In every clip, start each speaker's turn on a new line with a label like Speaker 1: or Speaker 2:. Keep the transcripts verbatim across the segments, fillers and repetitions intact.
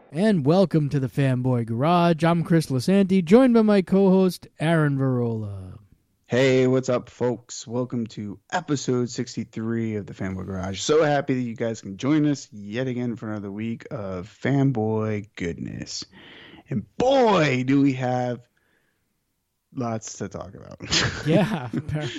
Speaker 1: And welcome to the Fanboy Garage. I'm Chris Lasanti, joined by my co-host, Aaron Varola.
Speaker 2: Hey, what's up, folks? Welcome to episode sixty-three of the Fanboy Garage. So happy that you guys can join us yet again for another week of fanboy goodness. And boy, do we have lots to talk about.
Speaker 1: Yeah.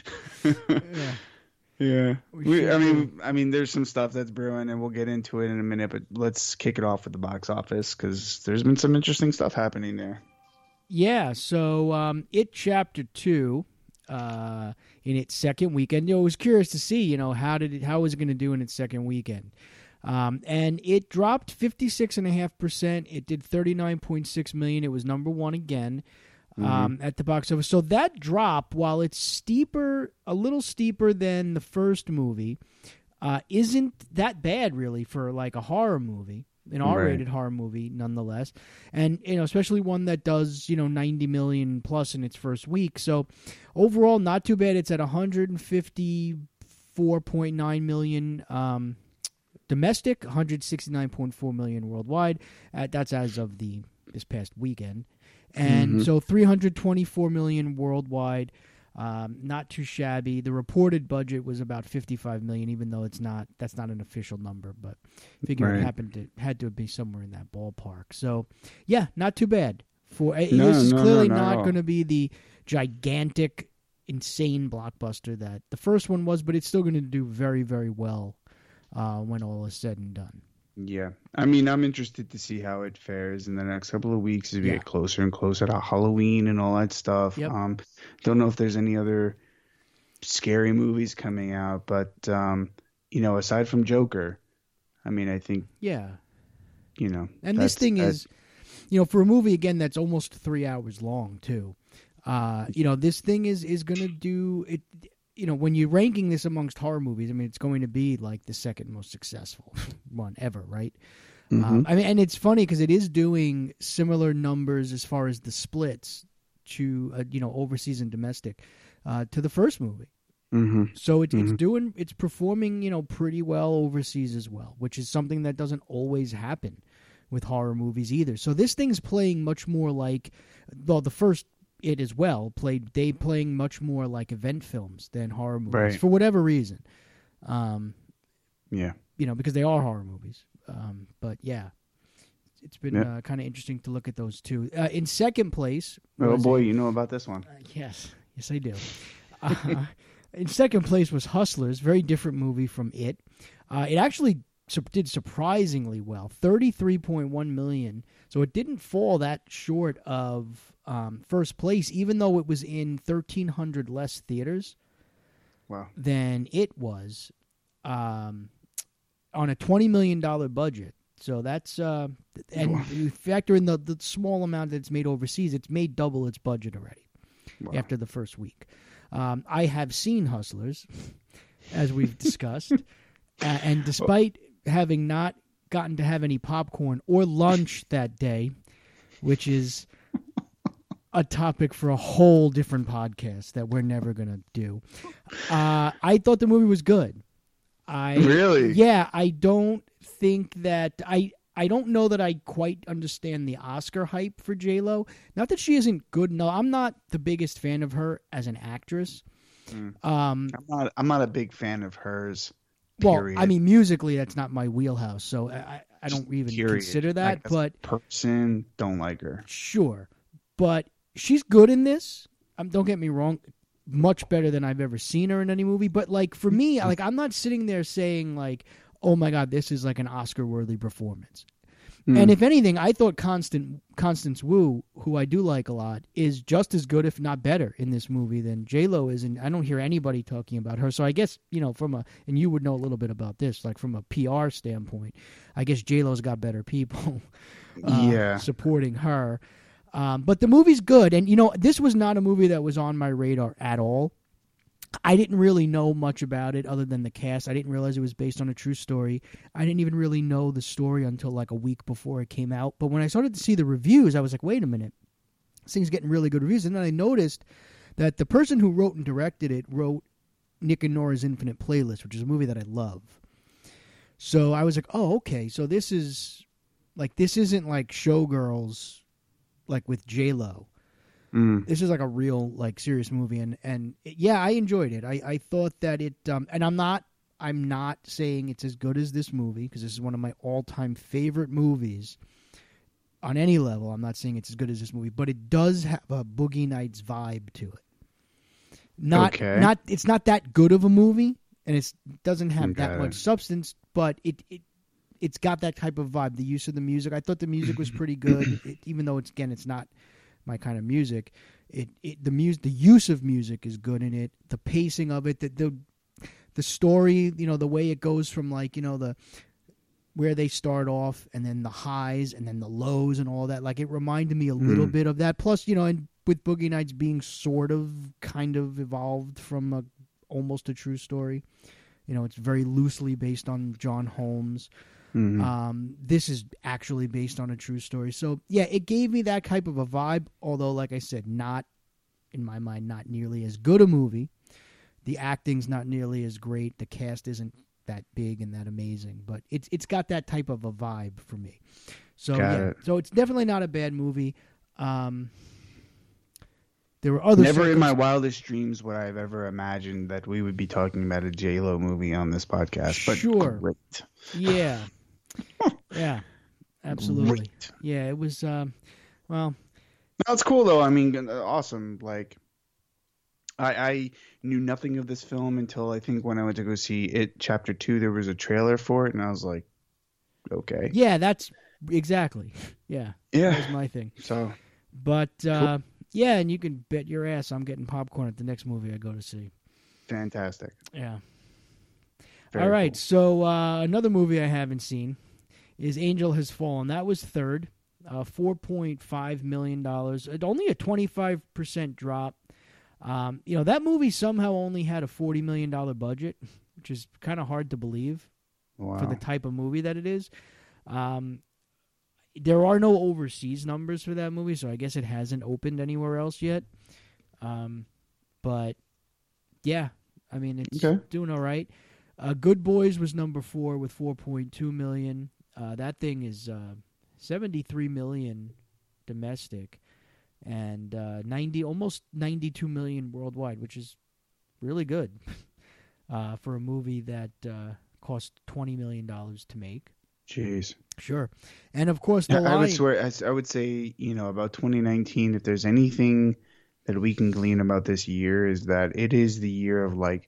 Speaker 1: yeah.
Speaker 2: Yeah.
Speaker 1: We
Speaker 2: We,
Speaker 1: sure
Speaker 2: I mean,
Speaker 1: do.
Speaker 2: I mean, there's some stuff that's brewing, and we'll get into it in a minute. But let's kick it off with the box office because there's been some interesting stuff happening there.
Speaker 1: Yeah, so um, It Chapter two, uh, in its second weekend, you know, I was curious to see, you know, how did it, how was it going to do in its second weekend? Um, and it dropped fifty-six point five percent. It did thirty-nine point six million dollars. It was number one again. Um, at the box office. So that drop, while it's steeper, a little steeper than the first movie, uh, isn't that bad really for like a horror movie, an R-rated
Speaker 2: Right.
Speaker 1: horror movie nonetheless. And, you know, especially one that does, you know, ninety million plus in its first week. So overall, not too bad. It's at one hundred fifty-four point nine million um, domestic, one hundred sixty-nine point four million worldwide. Uh, that's as of the this past weekend. And
Speaker 2: Mhm.
Speaker 1: so three hundred twenty-four million worldwide, um, not too shabby. The reported budget was about fifty-five million, even though it's not. That's not an official number, but figure it
Speaker 2: Right.
Speaker 1: happened to had to be somewhere in that ballpark. So, yeah, not too bad. For uh,
Speaker 2: No,
Speaker 1: this is
Speaker 2: no, no,
Speaker 1: clearly
Speaker 2: not at
Speaker 1: not
Speaker 2: all.
Speaker 1: going to be the gigantic, insane blockbuster that the first one was, but it's still going to do very, very well uh, when all is said and done.
Speaker 2: Yeah. I mean, I'm interested to see how it fares in the next couple of weeks as we
Speaker 1: Yeah.
Speaker 2: get closer and closer to Halloween and all that stuff.
Speaker 1: Yep.
Speaker 2: Um, don't know if there's any other scary movies coming out, but um, you know, aside from Joker, I mean, I think,
Speaker 1: Yeah.
Speaker 2: you know,
Speaker 1: And this
Speaker 2: that's-
Speaker 1: thing
Speaker 2: that-
Speaker 1: is, you know, for a movie again that's almost three hours long too. Uh, you know, this thing is is going to do it. You know, when you're ranking this amongst horror movies, I mean, it's going to be like the second most successful one ever, right?
Speaker 2: Mhm.
Speaker 1: Um, I mean, and it's funny because it is doing similar numbers as far as the splits to uh, you know overseas and domestic uh, to the first movie.
Speaker 2: Mhm.
Speaker 1: So it's it's
Speaker 2: Mhm.
Speaker 1: doing it's performing you know pretty well overseas as well, which is something that doesn't always happen with horror movies either. So this thing's playing much more like, well, the first it as well played they playing much more like event films than horror movies
Speaker 2: Right.
Speaker 1: for whatever reason. Um,
Speaker 2: Yeah.
Speaker 1: you know, because they are horror movies. Um, but yeah, it's been
Speaker 2: Yeah.
Speaker 1: uh, kind of interesting to look at those two. Uh, in second place,
Speaker 2: Oh
Speaker 1: was
Speaker 2: boy,
Speaker 1: it-
Speaker 2: you know about this one.
Speaker 1: uh, yes, yes, I do. Uh, in second place was Hustlers, very different movie from It. Uh, it actually su- did surprisingly well, thirty-three point one million. So it didn't fall that short of um, first place, even though it was in thirteen hundred less theaters
Speaker 2: Wow.
Speaker 1: than It was, um, on a twenty million dollar budget. So that's uh, and
Speaker 2: Wow.
Speaker 1: you factor in the, the small amount that it's made overseas, it's made double its budget already
Speaker 2: Wow.
Speaker 1: after the first week. Um, I have seen Hustlers, as we've discussed, uh, and despite having not gotten to have any popcorn or lunch that day, which is a topic for a whole different podcast that we're never going to do, uh, I thought the movie was good. I
Speaker 2: Really?
Speaker 1: Yeah, I don't think that I I don't know that I quite understand the Oscar hype for J-Lo. Not that she isn't good. No, I'm not the biggest fan of her as an actress.
Speaker 2: Mm.
Speaker 1: Um,
Speaker 2: I'm not. I'm not a big fan of hers.
Speaker 1: well,
Speaker 2: Period.
Speaker 1: I mean, musically, that's not my wheelhouse, so I, I, I don't even
Speaker 2: Period.
Speaker 1: consider that.
Speaker 2: Like, as a
Speaker 1: but
Speaker 2: person, don't like her.
Speaker 1: sure, but she's good in this. Um, don't get me wrong, much better than I've ever seen her in any movie. But like for me, like I'm not sitting there saying like, "Oh my God, this is like an Oscar-worthy performance."
Speaker 2: Mm.
Speaker 1: And if anything, I thought Constant, Constance Wu, who I do like a lot, is just as good, if not better, in this movie than J-Lo is. And I don't hear anybody talking about her. So I guess, you know, from a, and you would know a little bit about this, like from a P R standpoint, I guess J-Lo's got better people uh,
Speaker 2: Yeah.
Speaker 1: supporting her. Um, but the movie's good. And, you know, this was not a movie that was on my radar at all. I didn't really know much about it other than the cast. I didn't realize it was based on a true story. I didn't even really know the story until like a week before it came out. But when I started to see the reviews, I was like, wait a minute. This thing's getting really good reviews. And then I noticed that the person who wrote and directed it wrote Nick and Nora's Infinite Playlist, which is a movie that I love. So I was like, oh, okay. So this is Like this isn't like Showgirls, like with J Lo.
Speaker 2: Mm.
Speaker 1: This is like a real, like, serious movie, and and yeah, I enjoyed it. I, I thought that it, um, and I'm not I'm not saying it's as good as this movie because this is one of my all time favorite movies on any level. I'm not saying it's as good as this movie, but it does have a Boogie Nights vibe to it. Not
Speaker 2: Okay.
Speaker 1: not it's not that good of a movie, and it doesn't have
Speaker 2: Okay.
Speaker 1: that much substance, but it it. It's got that type of vibe. The use of the music, I thought the music was pretty good, it, even though it's again, it's not my kind of music. It, it the music, the use of music is good in it. The pacing of it, the, the the story, you know, the way it goes from like you know the where they start off and then the highs and then the lows and all that. Like it reminded me a little
Speaker 2: Mm.
Speaker 1: bit of that. Plus, you know, and with Boogie Nights being sort of kind of evolved from a almost a true story. You know, it's very loosely based on John Holmes.
Speaker 2: Mhm.
Speaker 1: Um, this is actually based on a true story. So, yeah, it gave me that type of a vibe, although, like I said, not, in my mind, not nearly as good a movie. The acting's not nearly as great. The cast isn't that big and that amazing. But it's it's got that type of a vibe for me. So,
Speaker 2: Got
Speaker 1: yeah.
Speaker 2: it.
Speaker 1: So it's definitely not a bad movie. Um, there were other
Speaker 2: Never in my
Speaker 1: circum-
Speaker 2: wildest dreams would I have ever imagined that we would be talking about a J Lo movie on this podcast. But
Speaker 1: Sure.
Speaker 2: great.
Speaker 1: Yeah. Yeah. Absolutely.
Speaker 2: Great.
Speaker 1: Yeah, it was, um, well,
Speaker 2: No, it's cool though. I mean, uh, awesome. Like, I, I knew nothing of this film until I think when I went to go see it, Chapter Two. There was a trailer for it, and I was like, okay,
Speaker 1: yeah, that's exactly. Yeah, that
Speaker 2: yeah.
Speaker 1: was my thing.
Speaker 2: So
Speaker 1: But, uh, yeah, and you can bet your ass I'm getting popcorn at the next movie I go to see.
Speaker 2: fantastic.
Speaker 1: Yeah.
Speaker 2: Very
Speaker 1: All right,
Speaker 2: cool.
Speaker 1: so uh, another movie I haven't seen is Angel Has Fallen. That was third, uh, four point five million dollars. Only a twenty-five percent drop. Um, you know, that movie somehow only had a forty million dollars budget, which is kind of hard to believe
Speaker 2: Wow.
Speaker 1: for the type of movie that it is. Um, there are no overseas numbers for that movie, so I guess it hasn't opened anywhere else yet. Um, but, yeah, I mean, it's
Speaker 2: Okay.
Speaker 1: doing all right. Uh, Good Boys was number four with four point two million dollars. Uh, that thing is uh, seventy-three million dollars domestic and uh, ninety, almost ninety-two million dollars worldwide, which is really good uh, for a movie that uh, cost twenty million dollars to make.
Speaker 2: Jeez.
Speaker 1: Sure. And, of course, the
Speaker 2: I, I
Speaker 1: line...
Speaker 2: would swear. I, s- I would say, you know, about twenty nineteen. If there's anything that we can glean about this year, is that it is the year of like,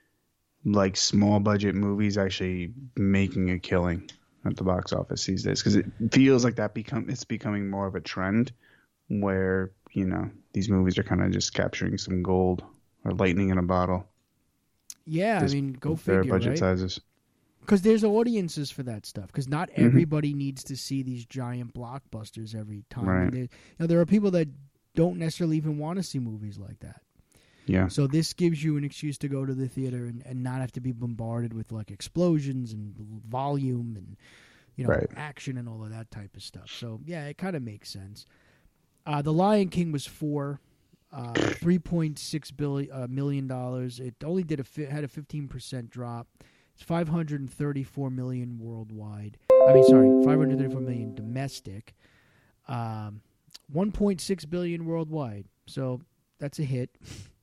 Speaker 2: like small budget movies actually making a killing at the box office these days, because it feels like that become it's becoming more of a trend where, you know, these movies are kind of just capturing some gold or lightning in a bottle.
Speaker 1: Yeah, I
Speaker 2: Just
Speaker 1: mean, go
Speaker 2: with their
Speaker 1: figure,
Speaker 2: budget
Speaker 1: right?
Speaker 2: sizes.
Speaker 1: Because there's audiences for that stuff. Because not
Speaker 2: Mhm.
Speaker 1: everybody needs to see these giant blockbusters every time.
Speaker 2: Right.
Speaker 1: And there- you know, there are people that don't necessarily even want to see movies like that.
Speaker 2: Yeah.
Speaker 1: So this gives you an excuse to go to the theater and, and not have to be bombarded with like explosions and volume and you know
Speaker 2: Right.
Speaker 1: action and all of that type of stuff. So yeah, it kind of makes sense. Uh, the Lion King was four, uh, three point six billion uh, million dollars. It only did a fi- had a fifteen percent drop. It's five hundred and thirty four million worldwide. I mean, sorry, five hundred thirty four million domestic. Um, one point six billion worldwide. So that's a hit.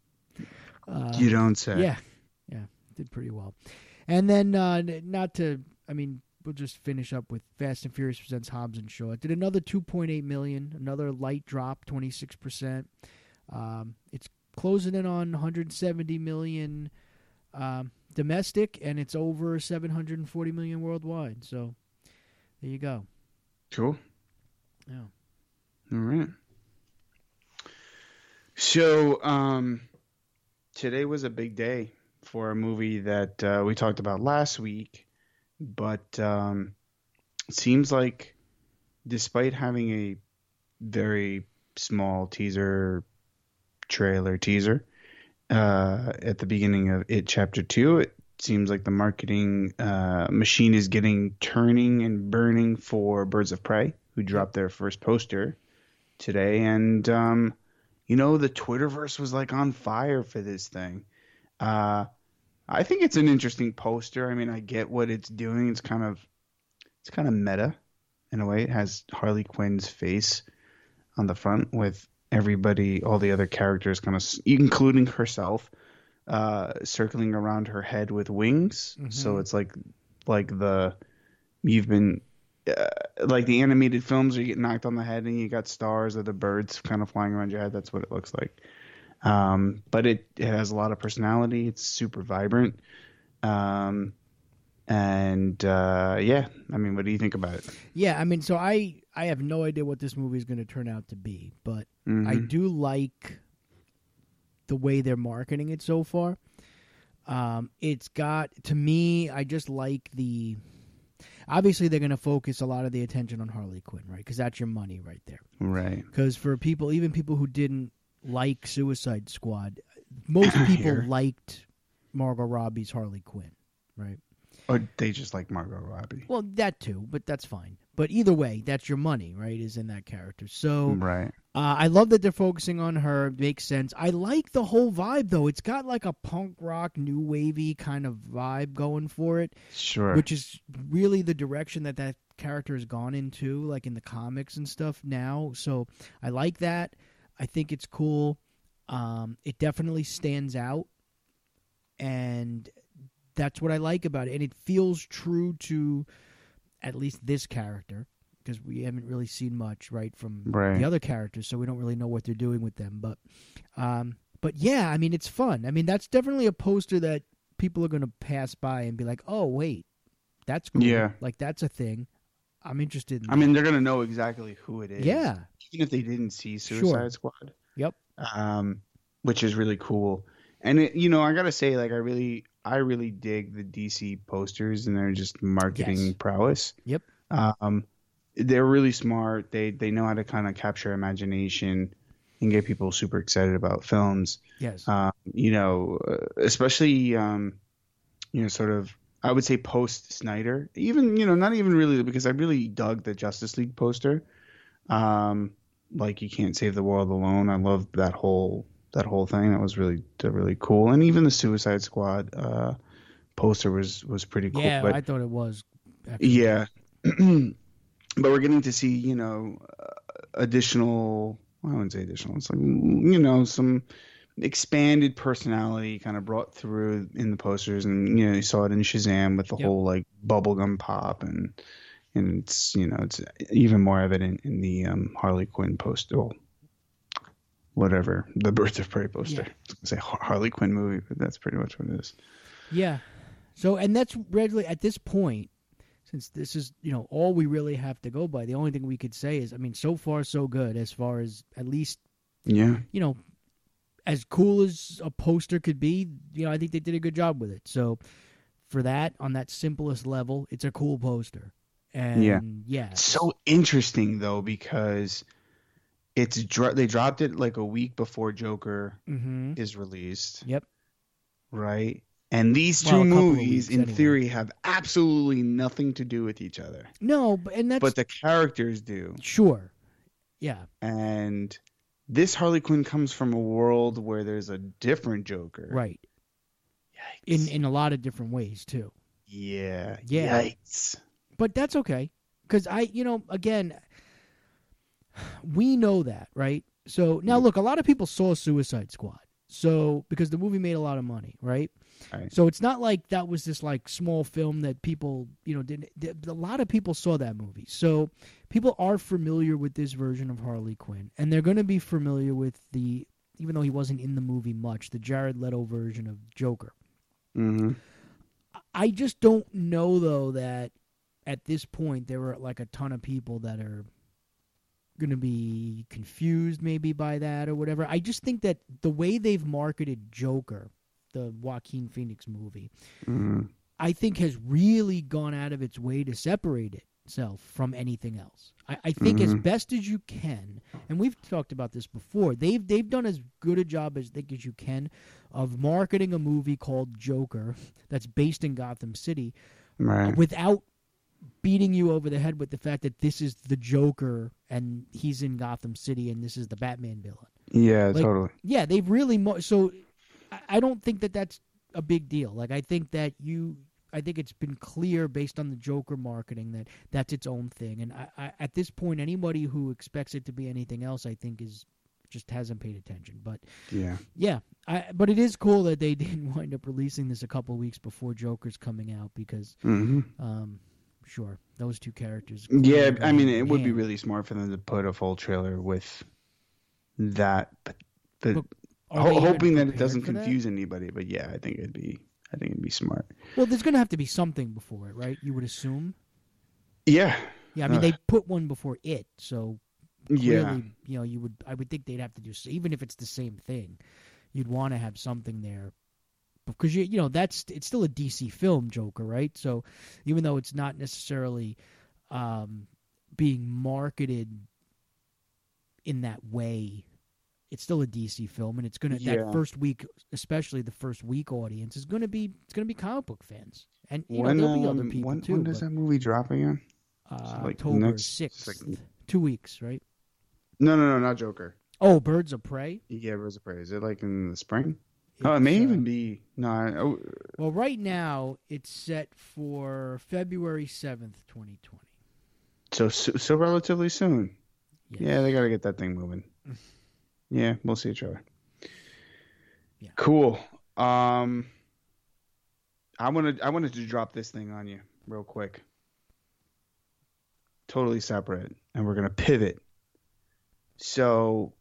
Speaker 1: Uh,
Speaker 2: You don't say.
Speaker 1: yeah, yeah, did pretty well. And then, uh, n- not to, I mean, we'll just finish up with Fast and Furious presents Hobbs and Shaw. It did another two point eight million, another light drop, twenty six percent. Um, it's closing in on one hundred seventy million um, domestic, and it's over seven hundred forty million worldwide. So there you go.
Speaker 2: Cool.
Speaker 1: Yeah.
Speaker 2: All right. So, um, today was a big day for a movie that uh, we talked about last week, but um, it seems like despite having a very small teaser, trailer teaser uh, at the beginning of it, Chapter Two, it seems like the marketing uh, machine is getting turning and burning for Birds of Prey, who dropped their first poster today, and um, you know, the Twitterverse was like on fire for this thing. Uh, I think it's an interesting poster. I mean, I get what it's doing. It's kind of, it's kind of meta in a way. It has Harley Quinn's face on the front with everybody, all the other characters, kind of, including herself, uh, circling around her head with wings.
Speaker 1: Mm-hmm.
Speaker 2: So it's like, like the you've been uh, like the animated films where you get knocked on the head and you got stars or the birds kind of flying around your head. That's what it looks like. Um, but it, it has a lot of personality. It's super vibrant. Um, and uh, yeah, I mean, what do you think about it?
Speaker 1: Yeah, I mean, so I I have no idea what this movie is going to turn out to be, but
Speaker 2: Mm-hmm.
Speaker 1: I do like the way they're marketing it so far. Um, it's got, to me, I just like the. Obviously, they're going to focus a lot of the attention on Harley Quinn, right? Because that's your money right there.
Speaker 2: Right.
Speaker 1: Because for people, even people who didn't like Suicide Squad, most people
Speaker 2: Here.
Speaker 1: liked Margot Robbie's Harley Quinn, right?
Speaker 2: Or they just like Margot Robbie.
Speaker 1: Well, that too, but that's fine. But either way, that's your money, right? Is in that character. So
Speaker 2: Right.
Speaker 1: uh, I love that they're focusing on her. It makes sense. I like the whole vibe, though. It's got like a punk rock, new wavy kind of vibe going for it,
Speaker 2: Sure.
Speaker 1: which is really the direction that that character has gone into, like in the comics and stuff now. So I like that. I think it's cool. Um, it definitely stands out, and that's what I like about it. And it feels true to at least this character, because we haven't really seen much, right, from
Speaker 2: Right.
Speaker 1: the other characters, so we don't really know what they're doing with them. But, um, but yeah, I mean, it's fun. I mean, that's definitely a poster that people are going to pass by and be like, "Oh, wait, that's cool.
Speaker 2: Yeah.
Speaker 1: Like that's a thing. I'm interested in."
Speaker 2: I mean, they're gonna know exactly who it is.
Speaker 1: yeah,
Speaker 2: Even if they didn't see Suicide
Speaker 1: Sure.
Speaker 2: Squad.
Speaker 1: Yep.
Speaker 2: Um, which is really cool. And it, you know, I gotta say, like, I really, I really dig the D C posters and their just marketing
Speaker 1: Yes.
Speaker 2: prowess.
Speaker 1: Yep.
Speaker 2: Um, they're really smart. They they know how to kind of capture imagination and get people super excited about films.
Speaker 1: yes,
Speaker 2: Um, you know, uh, especially um, you know, sort of, I would say post Snyder. Even, you know, not even really, because I really dug the Justice League poster. Um, like, you can't save the world alone. I loved that whole that whole thing. That was really really cool. And even the Suicide Squad uh, poster was was pretty cool.
Speaker 1: yeah.
Speaker 2: But
Speaker 1: I thought it was. Actually.
Speaker 2: yeah, but we're getting to see, you know, uh, additional. I wouldn't say additional. It's like, you know, some expanded personality kind of brought through in the posters, and you know, you saw it in Shazam with the
Speaker 1: Yep.
Speaker 2: whole like bubblegum pop, and and it's, you know, it's even more evident in the um, Harley Quinn poster. Well, whatever, the Birds of Prey poster.
Speaker 1: Yeah.
Speaker 2: I was gonna say Har- Harley Quinn movie, but that's pretty much what it is.
Speaker 1: Yeah. So, and that's really at this point, since this is, you know, all we really have to go by. The only thing we could say is, I mean, so far so good as far as at least,
Speaker 2: Yeah,
Speaker 1: you know, as cool as a poster could be. You know, I think they did a good job with it. So, for that, on that simplest level, it's a cool poster. And
Speaker 2: Yeah.
Speaker 1: yeah,
Speaker 2: it's so interesting though, because it's dro- they dropped it like a week before Joker
Speaker 1: mm-hmm.
Speaker 2: is released.
Speaker 1: Yep.
Speaker 2: Right? And these two
Speaker 1: Well, a couple of
Speaker 2: movies,
Speaker 1: weeks,
Speaker 2: in
Speaker 1: anyway.
Speaker 2: theory, have absolutely nothing to do with each other.
Speaker 1: No, but and that's
Speaker 2: But the characters do.
Speaker 1: sure. Yeah.
Speaker 2: And this Harley Quinn comes from a world where there's a different Joker.
Speaker 1: Right.
Speaker 2: Yikes.
Speaker 1: In in a lot of different ways too.
Speaker 2: Yeah.
Speaker 1: Yeah.
Speaker 2: Yikes.
Speaker 1: But that's okay, because I, you know, again, we know that, right? So now, look, a lot of people saw Suicide Squad, so because the movie made a lot of money, right?
Speaker 2: Right.
Speaker 1: So it's not like that was this like small film that people, you know, didn't. A lot of people saw that movie, so people are familiar with this version of Harley Quinn, and they're going to be familiar with the, even though he wasn't in the movie much, the Jared Leto version of Joker.
Speaker 2: Mm-hmm.
Speaker 1: I just don't know though that at this point there were like a ton of people that are going to be confused maybe by that or whatever. I just think that the way they've marketed Joker, the Joaquin Phoenix movie,
Speaker 2: Mm-hmm.
Speaker 1: I think has really gone out of its way to separate itself from anything else. I, I think as
Speaker 2: Mhm.
Speaker 1: best as you can, and we've talked about this before, they've they've done as good a job as think as you can of marketing a movie called Joker that's based in Gotham City
Speaker 2: Right.
Speaker 1: without beating you over the head with the fact that this is the Joker and he's in Gotham City and this is the Batman villain.
Speaker 2: Yeah,
Speaker 1: Like,
Speaker 2: totally.
Speaker 1: Yeah, they've really mo- so I, I don't think that that's a big deal. Like I think that you I think it's been clear based on the Joker marketing that that's its own thing. And I, I, at this point, anybody who expects it to be anything else, I think, is just hasn't paid attention. But
Speaker 2: yeah,
Speaker 1: yeah. I, but it is cool that they didn't wind up releasing this a couple weeks before Joker's coming out because,
Speaker 2: mm-hmm.
Speaker 1: um, sure, those two characters.
Speaker 2: Yeah, I mean, it would be really smart for them to put a full trailer with that, but, but, but ho- hoping that it doesn't confuse that? anybody. But yeah, I think it'd be, I think it'd be smart.
Speaker 1: Well, there's going to have to be something before it, right? You would assume.
Speaker 2: Yeah.
Speaker 1: Yeah, I mean, uh, they put one before it, so clearly,
Speaker 2: yeah,
Speaker 1: you know, you would. I would think they'd have to do, even if it's the same thing, you'd want to have something there. Because you you know that's it's still a D C film, Joker, right? So even though it's not necessarily um, being marketed in that way, it's still a D C film, and it's gonna yeah. that first week, especially the first week audience, is gonna be it's gonna be comic book fans, and you
Speaker 2: when,
Speaker 1: know there'll be
Speaker 2: um,
Speaker 1: other people
Speaker 2: when,
Speaker 1: too.
Speaker 2: When does
Speaker 1: but,
Speaker 2: that movie drop again?
Speaker 1: Uh, like October sixth, like, two weeks, right?
Speaker 2: No, no, no, not Joker.
Speaker 1: Oh, Birds of Prey.
Speaker 2: Yeah, Birds of Prey. Is it like in the spring? It's, oh, it may uh, even be no. I, oh.
Speaker 1: Well, right now it's set for February seventh, twenty twenty.
Speaker 2: So, so, so relatively soon. Yes. Yeah, they got to get that thing moving. Yeah, we'll see each other. Yeah. Cool. Um, I wanted I wanted to drop this thing on you real quick. Totally separate, and we're gonna pivot. So,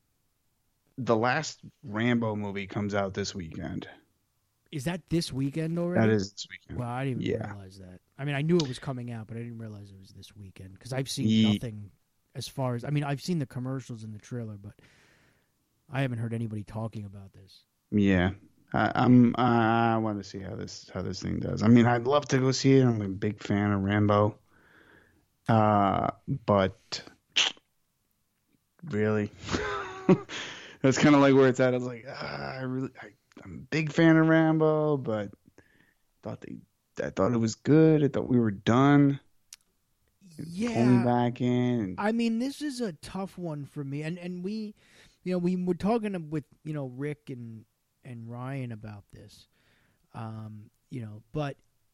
Speaker 2: the last Rambo movie comes out this weekend.
Speaker 1: Is that this weekend already?
Speaker 2: That is this weekend.
Speaker 1: Well, I didn't even yeah. realize that. I mean, I knew it was coming out, but I didn't realize it was this weekend because I've seen Ye- nothing as far as. I mean, I've seen the commercials and the trailer, but I haven't heard anybody talking about this.
Speaker 2: Yeah, I, I'm. I want to see how this how this thing does. I mean, I'd love to go see it. I'm a big fan of Rambo. Uh, but really, that's kind of like where it's at. I was like, ah, I really, I, I'm a big fan of Rambo, but thought they, I thought it was good. I thought we were done.
Speaker 1: Yeah,
Speaker 2: pull me back in.
Speaker 1: I mean, this is a tough one for me, and and we, you know, we were talking with you know Rick and and Ryan about this, um, you know, but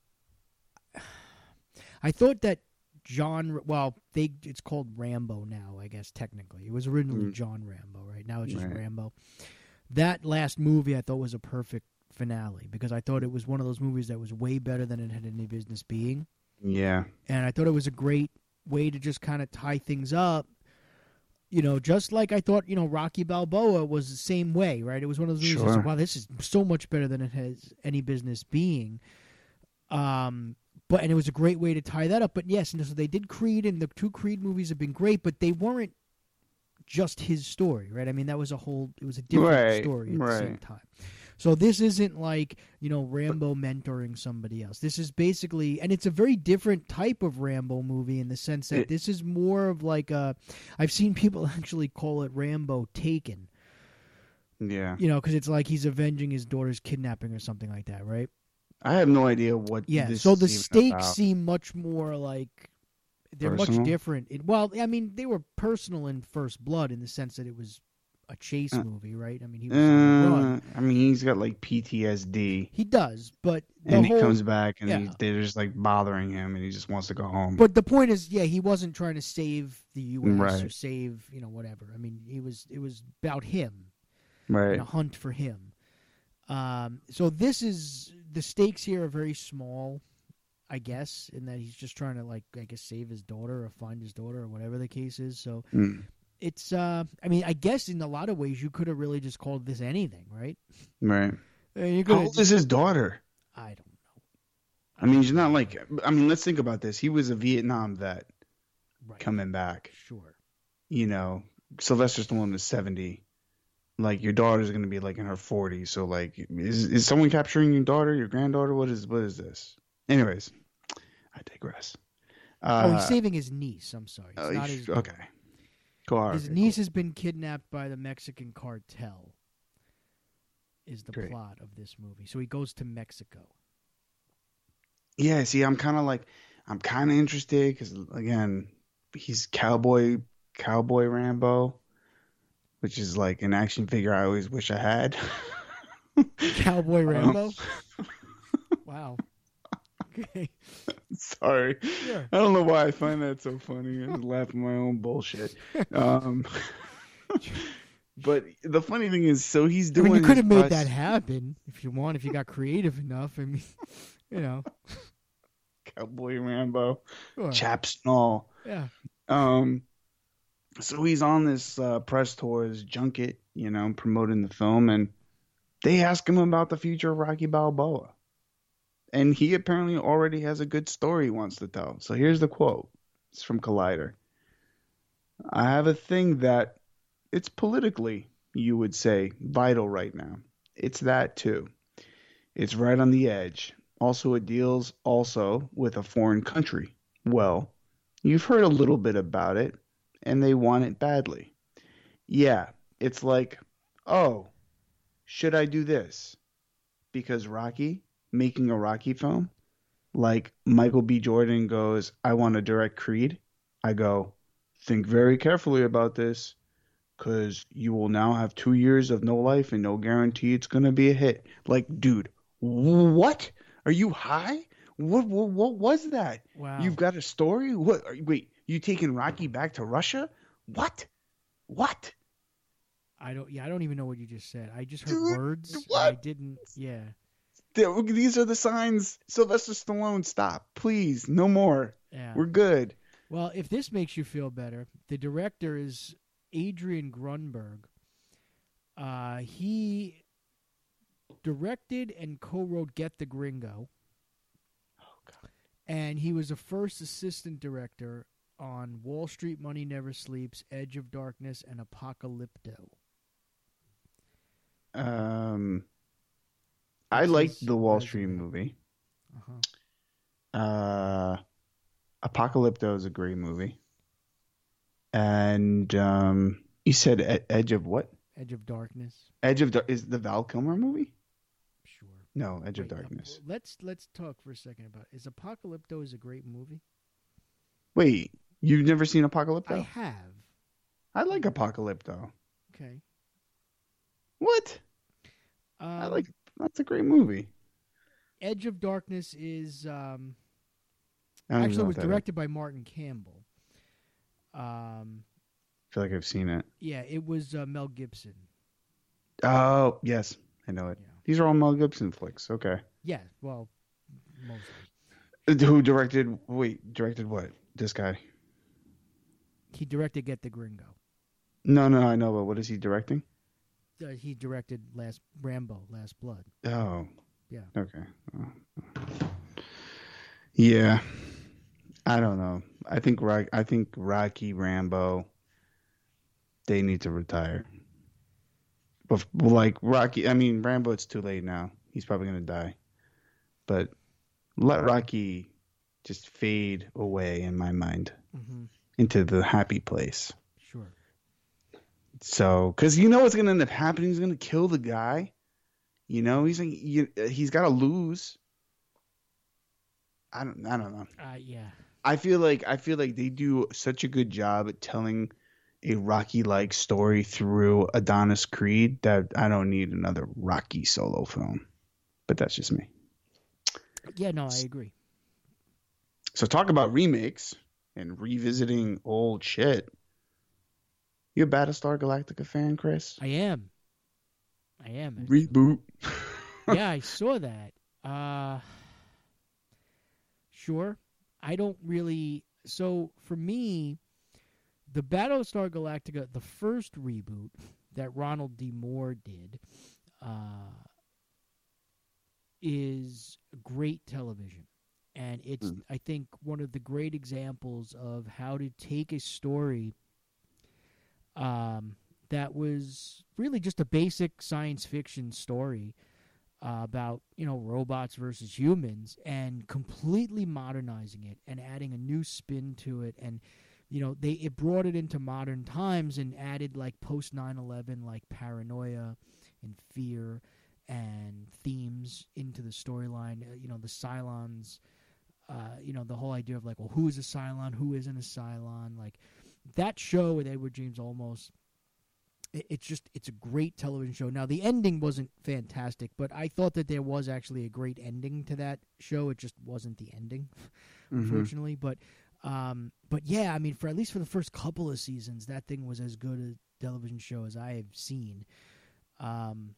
Speaker 1: I thought that. John, well, they it's called Rambo now, I guess, technically. It was originally mm. John Rambo, right? Now it's just right. Rambo. That last movie I thought was a perfect finale because I thought it was one of those movies that was way better than it had any business being.
Speaker 2: Yeah.
Speaker 1: And I thought it was a great way to just kind of tie things up. You know, just like I thought, you know, Rocky Balboa was the same way, right? It was one of those movies
Speaker 2: sure.
Speaker 1: that, wow, this is so much better than it has any business being. Um... But and it was a great way to tie that up. But yes, and so they did Creed, and the two Creed movies have been great, but they weren't just his story, right? I mean, that was a whole, it was a different
Speaker 2: right,
Speaker 1: story at
Speaker 2: right.
Speaker 1: the same time. So this isn't like, you know, Rambo mentoring somebody else. This is basically, and it's a very different type of Rambo movie in the sense that it, this is more of like a, I've seen people actually call it Rambo Taken.
Speaker 2: Yeah.
Speaker 1: You know, because it's like he's avenging his daughter's kidnapping or something like that, right?
Speaker 2: I have no idea what.
Speaker 1: Yeah,
Speaker 2: this
Speaker 1: so the
Speaker 2: is
Speaker 1: stakes
Speaker 2: about.
Speaker 1: seem much more like they're personal? much different. It, well, I mean, they were personal in First Blood in the sense that it was a chase uh, movie, right? I mean, he was.
Speaker 2: Uh, I mean, he's got like P T S D.
Speaker 1: He does, but
Speaker 2: and
Speaker 1: whole,
Speaker 2: he comes back and
Speaker 1: yeah.
Speaker 2: he, they're just like bothering him, and he just wants to go home.
Speaker 1: But the point is, yeah, he wasn't trying to save the U S
Speaker 2: right.
Speaker 1: or save you know whatever. I mean, he was. It was about him,
Speaker 2: right?
Speaker 1: And a hunt for him. Um, so this is the stakes here are very small, I guess, in that he's just trying to like I guess save his daughter or find his daughter or whatever the case is. So
Speaker 2: mm.
Speaker 1: it's uh, I mean, I guess in a lot of ways you could have really just called this anything, right?
Speaker 2: Right.
Speaker 1: I mean,
Speaker 2: How old is his daughter?
Speaker 1: I don't know.
Speaker 2: I mean, he's not like. I mean, let's think about this. He was a Vietnam vet,
Speaker 1: right.
Speaker 2: coming back.
Speaker 1: Sure.
Speaker 2: You know, Sylvester Stallone is seventy. Like your daughter's gonna be like in her forties, so like, is is someone capturing your daughter, your granddaughter? What is what is this? Anyways, I digress. Uh,
Speaker 1: oh, he's saving his niece. I'm sorry, it's
Speaker 2: uh,
Speaker 1: not his.
Speaker 2: Okay, cool.
Speaker 1: His
Speaker 2: okay,
Speaker 1: niece
Speaker 2: cool.
Speaker 1: has been kidnapped by the Mexican cartel. Is the
Speaker 2: Great.
Speaker 1: plot of this movie? So he goes to Mexico.
Speaker 2: Yeah, see, I'm kind of like, I'm kind of interested because again, he's cowboy, cowboy Rambo. Which is like an action figure I always wish I had.
Speaker 1: Cowboy Rambo? Um, wow. Okay.
Speaker 2: Sorry.
Speaker 1: Sure.
Speaker 2: I don't know why I find that so funny. I just laugh at my own bullshit. Um, but the funny thing is, so he's
Speaker 1: I
Speaker 2: doing.
Speaker 1: mean, you could
Speaker 2: his
Speaker 1: have made
Speaker 2: press-
Speaker 1: that happen if you want, if you got creative enough. I mean, you know.
Speaker 2: Cowboy Rambo,
Speaker 1: Sure.
Speaker 2: chaps and all.
Speaker 1: Yeah.
Speaker 2: Um, so he's on this uh, press tour, this junket, you know, promoting the film, and they ask him about the future of Rocky Balboa. And he apparently already has a good story he wants to tell. So here's the quote. It's from Collider. I have a thing that it's politically, you would say, vital right now. It's that too. It's right on the edge. Also, it deals also with a foreign country. Well, you've heard a little bit about it, and they want it badly. Yeah, it's like, oh, should I do this? Because Rocky, making a Rocky film, like Michael B. Jordan goes, I want to direct Creed. I go, think very carefully about this, because you will now have two years of no life and no guarantee it's going to be a hit. Like, dude, what? Are you high? What, what what was that?
Speaker 1: Wow.
Speaker 2: You've got a story? What? Are, wait, you taking Rocky back to Russia? What? What?
Speaker 1: I don't. Yeah, I don't even know what you just said. I just heard
Speaker 2: Dude,
Speaker 1: words.
Speaker 2: what?
Speaker 1: I didn't. Yeah.
Speaker 2: These are the signs. Sylvester Stallone, stop, please, no more.
Speaker 1: Yeah.
Speaker 2: We're good.
Speaker 1: Well, if this makes you feel better, the director is Adrian Grunberg. Uh, he directed and co-wrote Get the Gringo.
Speaker 2: Oh God.
Speaker 1: And he was a first assistant director on Wall Street Money Never Sleeps, Edge of Darkness, and Apocalypto.
Speaker 2: Um, I
Speaker 1: That's
Speaker 2: liked
Speaker 1: his
Speaker 2: the Wall
Speaker 1: resume.
Speaker 2: Street movie.
Speaker 1: Uh-huh.
Speaker 2: Uh, Apocalypto is a great movie. And um, you said Ed- Edge of what?
Speaker 1: Edge of Darkness.
Speaker 2: Edge of Dar- is the Val Kilmer movie?
Speaker 1: Sure.
Speaker 2: No, Edge of
Speaker 1: Wait, uh,
Speaker 2: Darkness.
Speaker 1: let's let's talk for a second about is Apocalypto is a great movie?
Speaker 2: Wait, you've never seen Apocalypto?
Speaker 1: I have.
Speaker 2: I like Apocalypto.
Speaker 1: Okay.
Speaker 2: What?
Speaker 1: Um,
Speaker 2: I like. That's a great movie.
Speaker 1: Edge of Darkness is um,
Speaker 2: I don't even know
Speaker 1: actually
Speaker 2: what
Speaker 1: was
Speaker 2: that is.
Speaker 1: directed by Martin Campbell. Um,
Speaker 2: I feel like I've seen it.
Speaker 1: yeah, it was uh, Mel Gibson.
Speaker 2: Oh yes, I know it.
Speaker 1: Yeah.
Speaker 2: These are all Mel Gibson flicks. Okay.
Speaker 1: Yeah, well, mostly.
Speaker 2: Who directed? Wait, directed what? This guy?
Speaker 1: He directed Get the Gringo.
Speaker 2: No, no, I know, but what is he directing?
Speaker 1: Uh, he directed Last Rambo, Last Blood.
Speaker 2: Oh.
Speaker 1: Yeah.
Speaker 2: Okay. Oh. Yeah. I don't know. I think Rock, I think Rocky, Rambo, they need to retire. But like Rocky, I mean Rambo, it's too late now. He's probably gonna die. But let Rocky just fade away in my mind
Speaker 1: Mm-hmm.
Speaker 2: into the happy place.
Speaker 1: Sure.
Speaker 2: So, because you know what's gonna end up happening? He's gonna kill the guy. You know, he's like, you, he's got to lose. I don't, I don't know.
Speaker 1: Uh, yeah.
Speaker 2: I feel like I feel like they do such a good job at telling a Rocky-like story through Adonis Creed that I don't need another Rocky solo film. But that's just me.
Speaker 1: Yeah, no, I agree.
Speaker 2: So talk about remakes and revisiting old shit. You a Battlestar Galactica fan, Chris?
Speaker 1: I am. I am.
Speaker 2: Reboot.
Speaker 1: Yeah, I saw that. Uh, sure. I don't really. So for me, the Battlestar Galactica, the first reboot that Ronald D. Moore did, uh, is great television. And it's, mm. I think, one of the great examples of how to take a story um, that was really just a basic science fiction story uh, about, you know, robots versus humans and completely modernizing it and adding a new spin to it. And, you know, they it brought it into modern times and added, like, post nine eleven, like, paranoia and fear and themes into the storyline. Uh, you know, the Cylons, uh, you know, the whole idea of, like, well, who is a Cylon, who isn't a Cylon? Like, that show with Edward James Olmos it, it's just it's a great television show. Now the ending wasn't fantastic, but I thought that there was actually a great ending to that show. It just wasn't the ending,
Speaker 2: Mm-hmm.
Speaker 1: unfortunately. But um, but yeah, I mean, for at least for the first couple of seasons, that thing was as good a television show as I have seen. Um,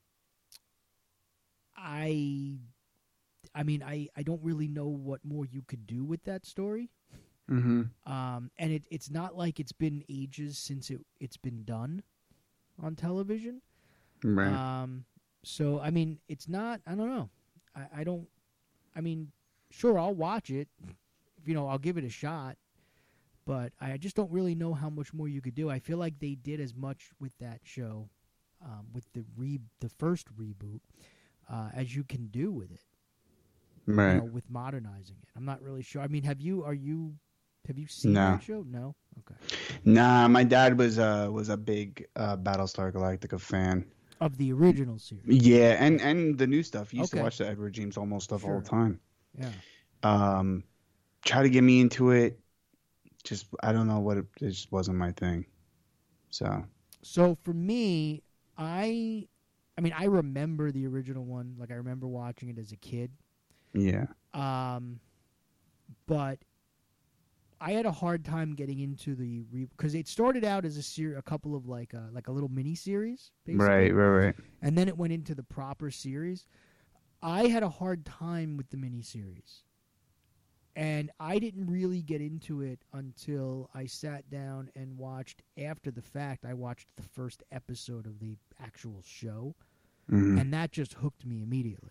Speaker 1: I, I mean, I, I don't really know what more you could do with that story.
Speaker 2: Mm-hmm.
Speaker 1: Um, and it, it's not like it's been ages since it, it's been done on television.
Speaker 2: Right.
Speaker 1: Um, so, I mean, it's not, I don't know. I, I don't, I mean, sure, I'll watch it. You know, I'll give it a shot. But I just don't really know how much more you could do. I feel like they did as much with that show, um, with the re the first reboot, uh, as you can do with it.
Speaker 2: Right.
Speaker 1: You know, with modernizing it. I'm not really sure. I mean, have you? Are you? Have you seen
Speaker 2: No.
Speaker 1: that show? No. Okay.
Speaker 2: Nah, my dad was uh was a big uh, Battlestar Galactica fan.
Speaker 1: Of the original series.
Speaker 2: Yeah, and and the new stuff. He used
Speaker 1: Okay.
Speaker 2: to watch the Edward James Olmos stuff all
Speaker 1: Sure.
Speaker 2: the time.
Speaker 1: Yeah.
Speaker 2: Um, try to get me into it. Just I don't know what it, it just wasn't my thing. So
Speaker 1: So for me, I, I mean, I remember the original one. Like I remember watching it as a kid.
Speaker 2: yeah.
Speaker 1: Um, but I had a hard time getting into the because it started out as a ser- a couple of like a, like a little mini series, basically,
Speaker 2: Right, right, right.
Speaker 1: and then it went into the proper series. I had a hard time with the mini series, and I didn't really get into it until I sat down and watched after the fact. I watched the first episode of the actual show,
Speaker 2: Mm-hmm.
Speaker 1: and that just hooked me immediately.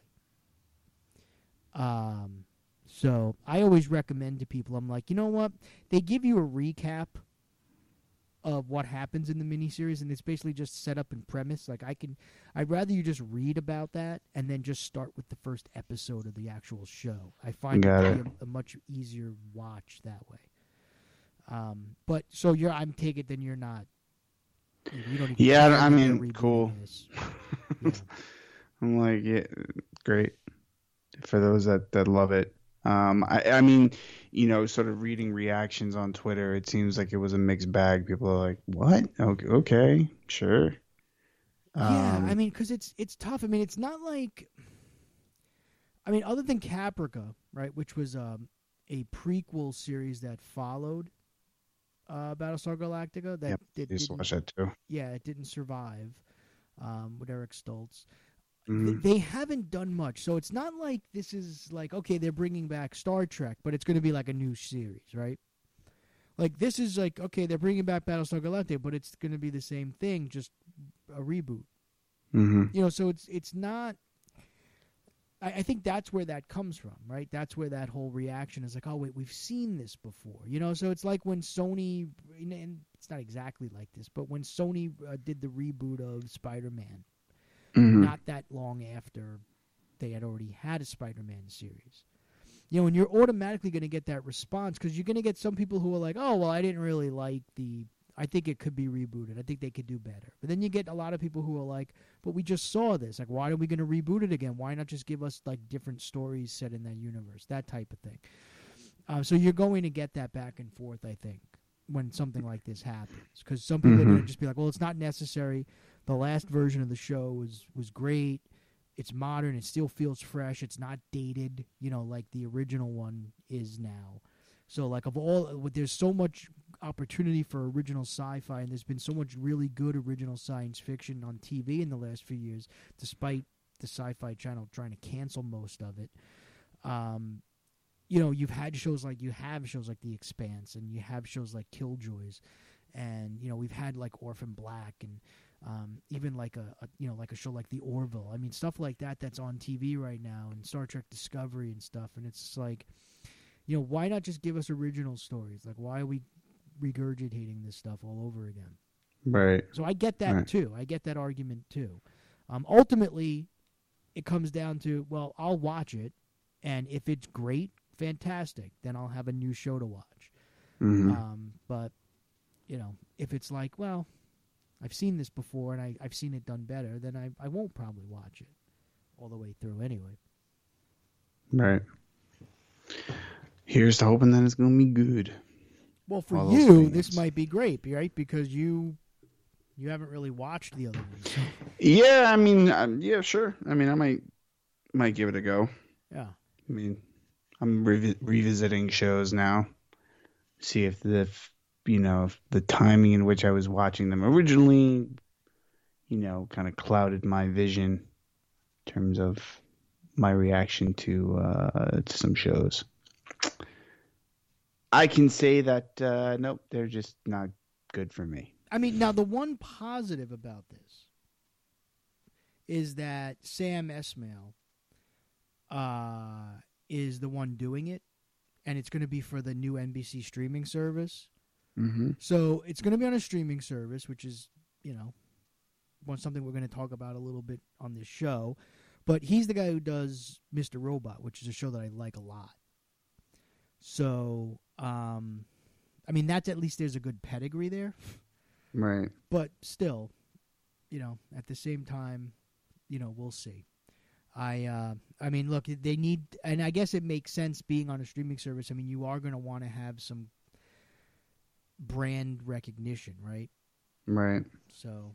Speaker 1: Um, so I always recommend to people, I'm like, you know what? They give you a recap of what happens in the miniseries, and it's basically just set up and premise. Like I can, I'd rather you just read about that and then just start with the first episode of the actual show. I find
Speaker 2: Got
Speaker 1: it
Speaker 2: it.
Speaker 1: to be a, a much easier watch that way. Um, but so you're, I'm take it then you're not. You, you don't even
Speaker 2: Yeah,
Speaker 1: care
Speaker 2: I
Speaker 1: that they're
Speaker 2: mean,
Speaker 1: rebooting
Speaker 2: cool.
Speaker 1: this. Yeah.
Speaker 2: I'm like, yeah, great for those that, that love it. Um, I, I mean, you know, sort of reading reactions on Twitter, it seems like it was a mixed bag. People are like, "What? Okay, okay, sure."
Speaker 1: Yeah,
Speaker 2: Um,
Speaker 1: I mean, because it's it's tough. I mean, it's not like, I mean, other than Caprica, right, which was um, a prequel series that followed uh, Battlestar Galactica. That
Speaker 2: Yep,
Speaker 1: it
Speaker 2: I used to
Speaker 1: didn't,
Speaker 2: watch that too.
Speaker 1: yeah, it didn't survive um, with Eric Stoltz.
Speaker 2: Mhm.
Speaker 1: Th- They haven't done much, so it's not like this is like okay, they're bringing back Star Trek, but it's going to be like a new series, right? Like this is like okay, they're bringing back Battlestar Galactica, but it's going to be the same thing, just a reboot.
Speaker 2: Mhm.
Speaker 1: You know, so it's it's not. I, I think that's where that comes from, right? That's where that whole reaction is like, oh wait, we've seen this before, you know. So it's like when Sony, and it's not exactly like this, but when Sony uh, did the reboot of Spider-Man,
Speaker 2: Mhm.
Speaker 1: not that long after they had already had a Spider-Man series. You know, and you're automatically going to get that response because you're going to get some people who are like, oh, well, I didn't really like the, I think it could be rebooted. I think they could do better. But then you get a lot of people who are like, but we just saw this. Like, why are we going to reboot it again? Why not just give us, like, different stories set in that universe? That type of thing. Uh, so you're going to get that back and forth, I think, when something like this happens. Because some people are going to
Speaker 2: Mhm.
Speaker 1: just be like, well, it's not necessary. The last version of the show was, was great. It's modern. It still feels fresh. It's not dated, you know, like the original one is now. So, like, of all, there's so much opportunity for original sci-fi, and there's been so much really good original science fiction on T V in the last few years, despite the Sci-Fi Channel trying to cancel most of it. Um, you know, you've had shows like, you have shows like The Expanse, and you have shows like Killjoys, and, you know, we've had, like, Orphan Black, and Um, even like a, a you know like a show like The Orville. I mean, stuff like that that's on T V right now, and Star Trek Discovery and stuff. And it's like, you know, why not just give us original stories? Like, why are we regurgitating this stuff all over again?
Speaker 2: Right.
Speaker 1: So I get that
Speaker 2: Right.
Speaker 1: too. I get that argument too. Um, ultimately, it comes down to, well, I'll watch it, and if it's great, fantastic. Then I'll have a new show to watch.
Speaker 2: Mhm.
Speaker 1: Um, but you know, if it's like, well, I've seen this before, and I, I've seen it done better, then I, I won't probably watch it all the way through anyway.
Speaker 2: Right. Here's to hoping that it's gonna be good.
Speaker 1: Well, for
Speaker 2: All those
Speaker 1: you, this
Speaker 2: things.
Speaker 1: might be great, right? Because you You haven't really watched the other ones. So.
Speaker 2: Yeah, I mean, um, yeah, sure. I mean, I might might give it a go.
Speaker 1: Yeah.
Speaker 2: I mean, I'm revi- revisiting shows now, see if the you know if the timing in which I was watching them originally, you know, kind of clouded my vision in terms of my reaction to uh, to some shows. I can say that uh, nope, they're just not good for me.
Speaker 1: I mean, now the one positive about this is that Sam Esmail uh, is the one doing it, and it's going to be for the new N B C streaming service.
Speaker 2: Mm-hmm.
Speaker 1: So it's going to be on a streaming service, which is, you know, one something we're going to talk about a little bit on this show. But he's the guy who does Mister Robot, which is a show that I like a lot. So, um, I mean, that's at least there's a good pedigree there.
Speaker 2: Right.
Speaker 1: But still, you know, at the same time, you know, we'll see. I uh, I mean, look, they need, and I guess it makes sense being on a streaming service. I mean, you are going to want to have some brand recognition, right?
Speaker 2: Right.
Speaker 1: So,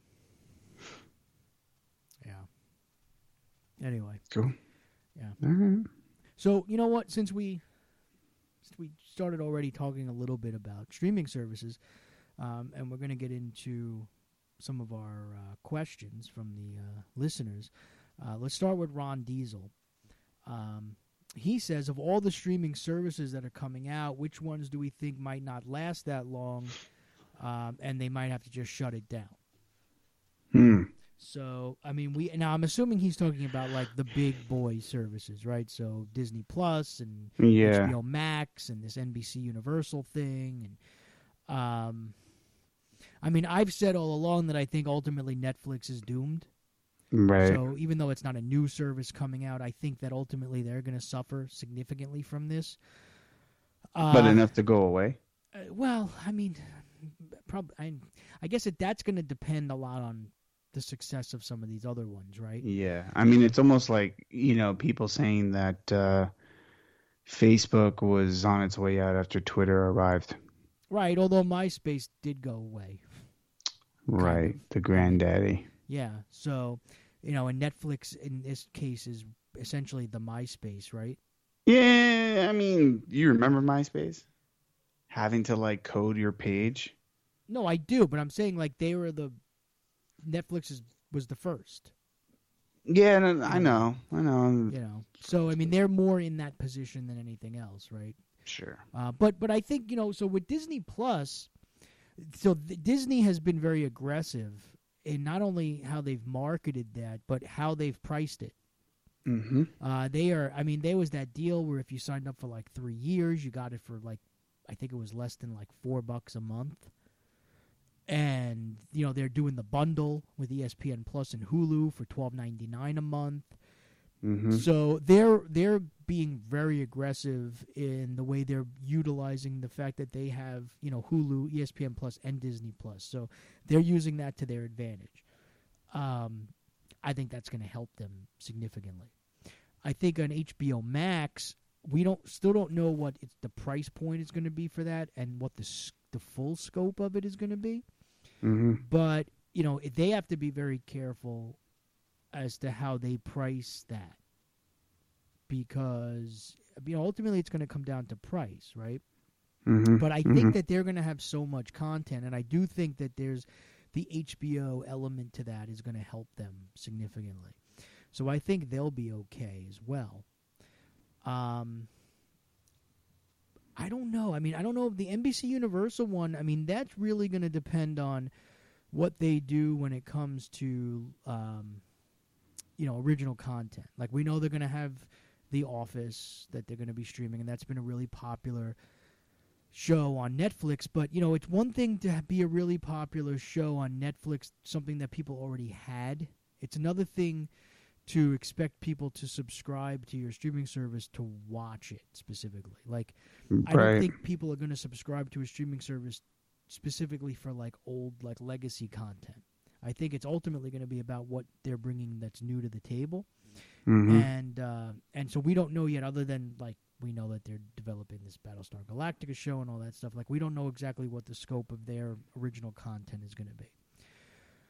Speaker 1: yeah. Anyway.
Speaker 2: Cool.
Speaker 1: Yeah.
Speaker 2: All right.
Speaker 1: So, you know what? Since we since we started already talking a little bit about streaming services, um, and we're going to get into some of our uh, questions from the uh, listeners, uh, let's start with Ron Diesel. Um, he says, of all the streaming services that are coming out, which ones do we think might not last that long, um, and they might have to just shut it down?
Speaker 2: Hmm.
Speaker 1: So, I mean, we now I'm assuming he's talking about like the big boy services, right? So Disney Plus and
Speaker 2: Yeah.
Speaker 1: H B O Max and this N B C Universal thing, and um, I mean, I've said all along that I think ultimately Netflix is doomed.
Speaker 2: Right.
Speaker 1: So even though it's not a new service coming out, I think that ultimately they're going to suffer significantly from this. Uh,
Speaker 2: but enough to go away.
Speaker 1: Uh, well, I mean, probably. I, I guess that that's going to depend a lot on the success of some of these other ones, right?
Speaker 2: Yeah. I mean, it's almost like, you know, people saying that uh, Facebook was on its way out after Twitter arrived.
Speaker 1: Right, although MySpace did go away.
Speaker 2: Right.
Speaker 1: Kind of.
Speaker 2: The granddaddy.
Speaker 1: Yeah, so, you know, and Netflix in this case is essentially the MySpace, right?
Speaker 2: Yeah. I mean, you remember MySpace? Having to, like, code your page?
Speaker 1: No, I do, but I'm saying, like, they were the... Netflix is, was the first.
Speaker 2: Yeah, no, I know. I know.
Speaker 1: You know, so, I mean, they're more in that position than anything else, right?
Speaker 2: Sure.
Speaker 1: Uh, but but I think, you know, so with Disney Plus, so the, Disney has been very aggressive in not only how they've marketed that, but how they've priced it.
Speaker 2: Mm-hmm.
Speaker 1: Uh, they are, I mean, there was that deal where if you signed up for like three years, you got it for like, I think it was less than like four bucks a month. And, you know, they're doing the bundle with E S P N Plus and Hulu for twelve ninety-nine a month.
Speaker 2: Mm-hmm.
Speaker 1: So they're they're being very aggressive in the way they're utilizing the fact that they have, you know, Hulu, E S P N Plus, and Disney Plus. So they're using that to their advantage. Um, I think that's going to help them significantly. I think on H B O Max, we don't still don't know what it's, the price point is going to be for that and what the the full scope of it is going to be.
Speaker 2: Mm-hmm.
Speaker 1: But, you know, they have to be very careful as to how they price that. Because, you know, ultimately it's going to come down to price, right?
Speaker 2: Mm-hmm.
Speaker 1: But I
Speaker 2: mm-hmm.
Speaker 1: think that they're going to have so much content, and I do think that there's the H B O element to that is going to help them significantly. So I think they'll be okay as well. Um, I don't know. I mean, I don't know if the N B C Universal one, I mean, that's really going to depend on what they do when it comes to, um, you know, original content. Like, we know they're going to have The Office that they're going to be streaming, and that's been a really popular show on Netflix. But, you know, it's one thing to be a really popular show on Netflix, something that people already had. It's another thing to expect people to subscribe to your streaming service to watch it specifically. Like,
Speaker 2: right.
Speaker 1: I don't think people are going to subscribe to a streaming service specifically for, like, old, like, legacy content. I think it's ultimately going to be about what they're bringing that's new to the table.
Speaker 2: Mm-hmm.
Speaker 1: And uh, and so we don't know yet, other than, like, we know that they're developing this Battlestar Galactica show and all that stuff. Like, we don't know exactly what the scope of their original content is going to be.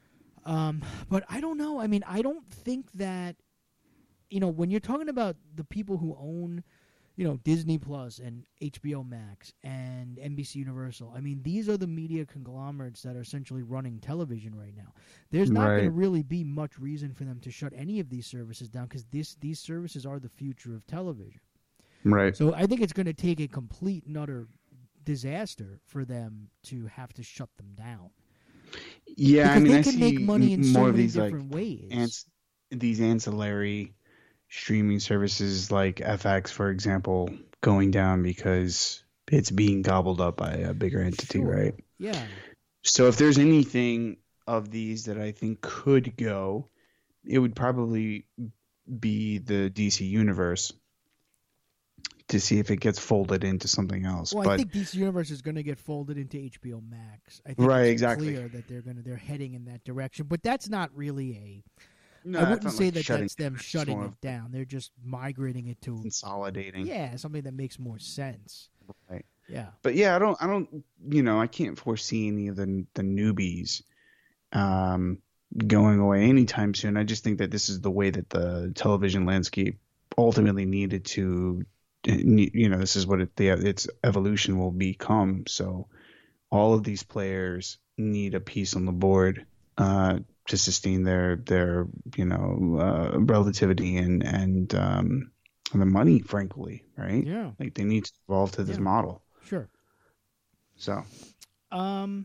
Speaker 1: Um, but I don't know. I mean, I don't think that, you know, when you're talking about the people who own, you know, Disney Plus and H B O Max and N B C Universal, I mean, these are the media conglomerates that are essentially running television right now. There's not
Speaker 2: Right.
Speaker 1: going to really be much reason for them to shut any of these services down because this these services are the future of television.
Speaker 2: Right.
Speaker 1: So I think it's going to take a complete and utter disaster for them to have to shut them down.
Speaker 2: Yeah,
Speaker 1: Because
Speaker 2: I mean,
Speaker 1: they
Speaker 2: I
Speaker 1: can
Speaker 2: see
Speaker 1: make money in
Speaker 2: m-
Speaker 1: so
Speaker 2: more of
Speaker 1: many
Speaker 2: these like
Speaker 1: different ways.
Speaker 2: ans- these ancillary streaming services like F X, for example, going down because it's being gobbled up by a bigger entity,
Speaker 1: Sure.
Speaker 2: right?
Speaker 1: Yeah.
Speaker 2: So if there's anything of these that I think could go, it would probably be the D C universe to see if it gets folded into something else.
Speaker 1: Well,
Speaker 2: but
Speaker 1: I think D C Universe is going to get folded into H B O Max. I think
Speaker 2: Right,
Speaker 1: it's
Speaker 2: exactly.
Speaker 1: clear that they're going to they're heading in that direction. But that's not really a.
Speaker 2: no,
Speaker 1: I
Speaker 2: that's
Speaker 1: wouldn't
Speaker 2: not
Speaker 1: say
Speaker 2: like
Speaker 1: that
Speaker 2: shutting
Speaker 1: that's them
Speaker 2: down, it's
Speaker 1: shutting
Speaker 2: more
Speaker 1: it
Speaker 2: of
Speaker 1: down. They're just migrating it to
Speaker 2: consolidating.
Speaker 1: yeah something that makes more sense.
Speaker 2: Right.
Speaker 1: Yeah.
Speaker 2: But yeah, I don't, I don't, you know, I can't foresee any of the the newbies um, going away anytime soon. I just think that this is the way that the television landscape ultimately needed to, you know, this is what it, the, its evolution will become. So all of these players need a piece on the board uh, to sustain their their you know uh, relativity and and um, the money, frankly, right?
Speaker 1: Yeah.
Speaker 2: Like they need to evolve to this
Speaker 1: Yeah.
Speaker 2: model.
Speaker 1: Sure.
Speaker 2: So
Speaker 1: Um.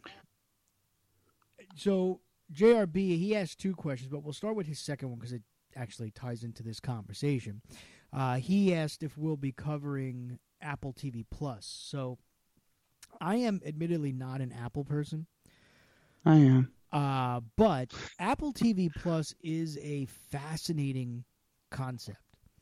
Speaker 1: So J R B he asked two questions, but we'll start with his second one because it actually ties into this conversation. Uh, he asked if we'll be covering Apple T V Plus. So I am admittedly not an Apple person,
Speaker 2: I am.
Speaker 1: uh, but Apple T V Plus is a fascinating concept.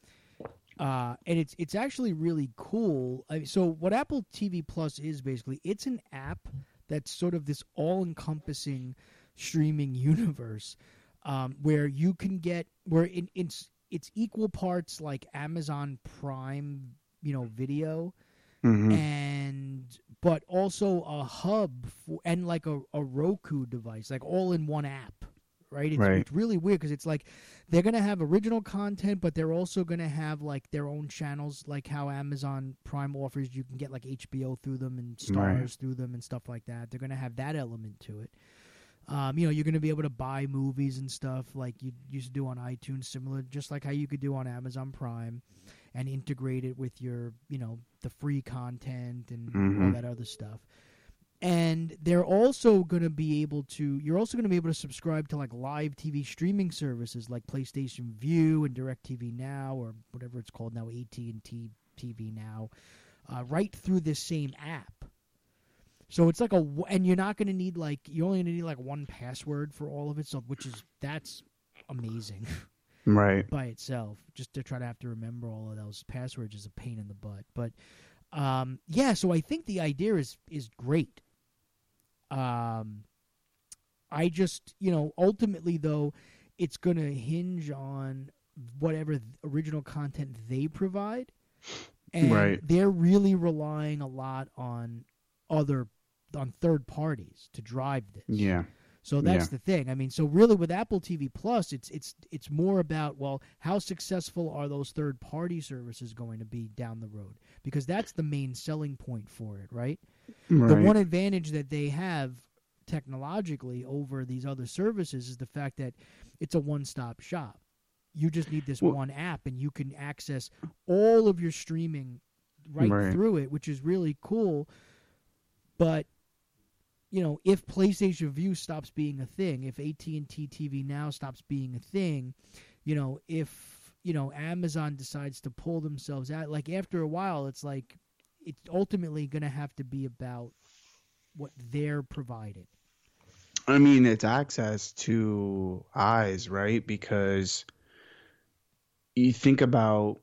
Speaker 1: Uh, and it's it's actually really cool. I mean, so what Apple T V Plus is basically, it's an app that's sort of this all-encompassing streaming universe um, where you can get where in, it's it's equal parts like Amazon Prime, you know, video,
Speaker 2: Mhm.
Speaker 1: and but also a hub for, and like a, a Roku device, like all in one app. Right? It's,
Speaker 2: Right.
Speaker 1: it's really weird because it's like they're going to have original content, but they're also going to have like their own channels, like how Amazon Prime offers. You can get like H B O through them and Stars
Speaker 2: Right.
Speaker 1: through them and stuff like that. They're going to have that element to it. Um, you know, you're going to be able to buy movies and stuff like you used to do on iTunes, similar, just like how you could do on Amazon Prime, and integrate it with your, you know, the free content and all
Speaker 2: Mhm.
Speaker 1: that other stuff. And they're also going to be able to, you're also going to be able to subscribe to like live T V streaming services like PlayStation View and DirecTV Now or whatever it's called now, A T and T T V Now, uh, right through this same app. So it's like a, and you're not going to need like, you're only going to need like one password for all of it, so which is, that's amazing
Speaker 2: Right.
Speaker 1: by itself. Just to try to have to remember all of those passwords is a pain in the butt. But um, yeah, so I think the idea is is great. Um, I just, you know, ultimately though, it's going to hinge on whatever th- original content they provide, and
Speaker 2: Right.
Speaker 1: they're really relying a lot on other on third parties to drive this.
Speaker 2: Yeah.
Speaker 1: So that's
Speaker 2: Yeah.
Speaker 1: the thing. I mean, so really with Apple T V Plus, it's it's it's more about, well, how successful are those third party services going to be down the road? Because that's the main selling point for it, right?
Speaker 2: Right.
Speaker 1: The one advantage that they have technologically over these other services is the fact that it's a one-stop shop. You just need this
Speaker 2: Well-
Speaker 1: one app and you can access all of your streaming right,
Speaker 2: Right.
Speaker 1: through it, which is really cool. But you know, if PlayStation View stops being a thing, if A T and T T V Now stops being a thing, you know, if, you know, Amazon decides to pull themselves out, like after a while, it's like it's ultimately going to have to be about what they're providing.
Speaker 2: I mean, it's access to eyes, right? Because you think about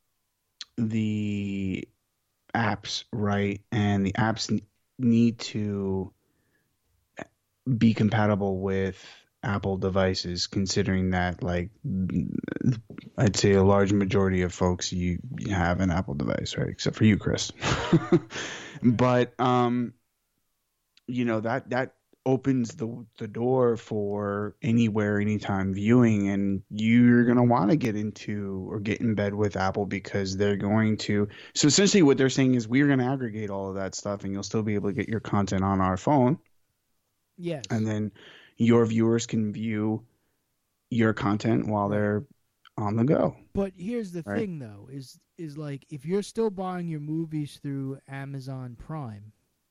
Speaker 2: the apps, right? And the apps n- need to be compatible with Apple devices, considering that, like, I'd say a large majority of folks you, you have an Apple device, right? Except for you, Chris. But um, you know that that opens the the door for anywhere, anytime viewing, and you're gonna want to get into or get in bed with Apple because they're going to. So essentially, what they're saying is we're gonna aggregate all of that stuff, and you'll still be able to get your content on our phone,
Speaker 1: Yes.
Speaker 2: and then your viewers can view your content while they're on the go.
Speaker 1: But here's the
Speaker 2: Right.
Speaker 1: thing, though, is is like if you're still buying your movies through Amazon Prime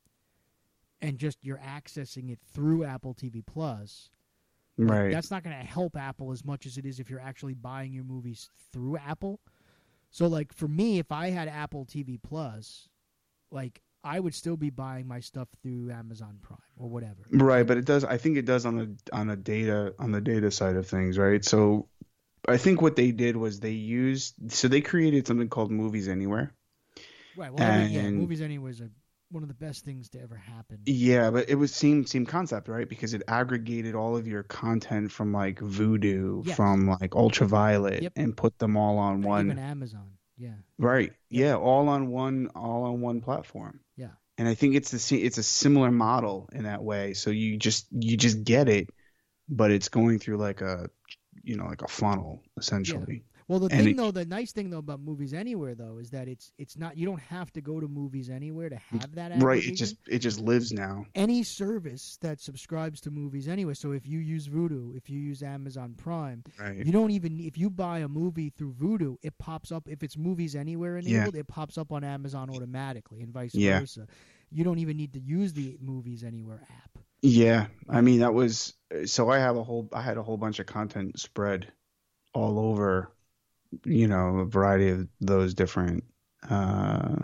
Speaker 1: and just you're accessing it through Apple T V Plus, like,
Speaker 2: Right.
Speaker 1: that's not going to help Apple as much as it is if you're actually buying your movies through Apple. So, like for me, if I had Apple T V Plus, like I would still be buying my stuff through Amazon Prime or whatever.
Speaker 2: Right, but it does. I think it does on the on a data on the data side of things, right? So I think what they did was they used so they created something called Movies Anywhere.
Speaker 1: Right. Well, every, yeah,
Speaker 2: And-
Speaker 1: movies anyway is a, one of the best things to ever happen.
Speaker 2: Yeah, but it was same same concept, right? Because it aggregated all of your content from like Vudu,
Speaker 1: Yes.
Speaker 2: from like Ultraviolet,
Speaker 1: Yep.
Speaker 2: and put them all on one.
Speaker 1: Even Amazon. Yeah.
Speaker 2: Right. Yeah, all on one all on one platform.
Speaker 1: Yeah.
Speaker 2: And I think it's the se- it's a similar model in that way. So you just you just get it, but it's going through like a you know like a funnel essentially.
Speaker 1: Well, the
Speaker 2: And
Speaker 1: thing
Speaker 2: it-
Speaker 1: though, the nice thing though about Movies Anywhere though is that it's it's not you don't have to go to Movies Anywhere to have that
Speaker 2: Right.
Speaker 1: aggregation.
Speaker 2: It just it just lives now.
Speaker 1: Any service that subscribes to Movies Anywhere. So if you use Vudu, if you use Amazon Prime,
Speaker 2: Right.
Speaker 1: you don't even if you buy a movie through Vudu, it pops up. If it's Movies Anywhere enabled, it pops up on Amazon automatically, and vice
Speaker 2: Yeah.
Speaker 1: versa. You don't even need to use the Movies Anywhere app.
Speaker 2: Yeah. I mean that was so I have a whole I had a whole bunch of content spread all over, you know, a variety of those different uh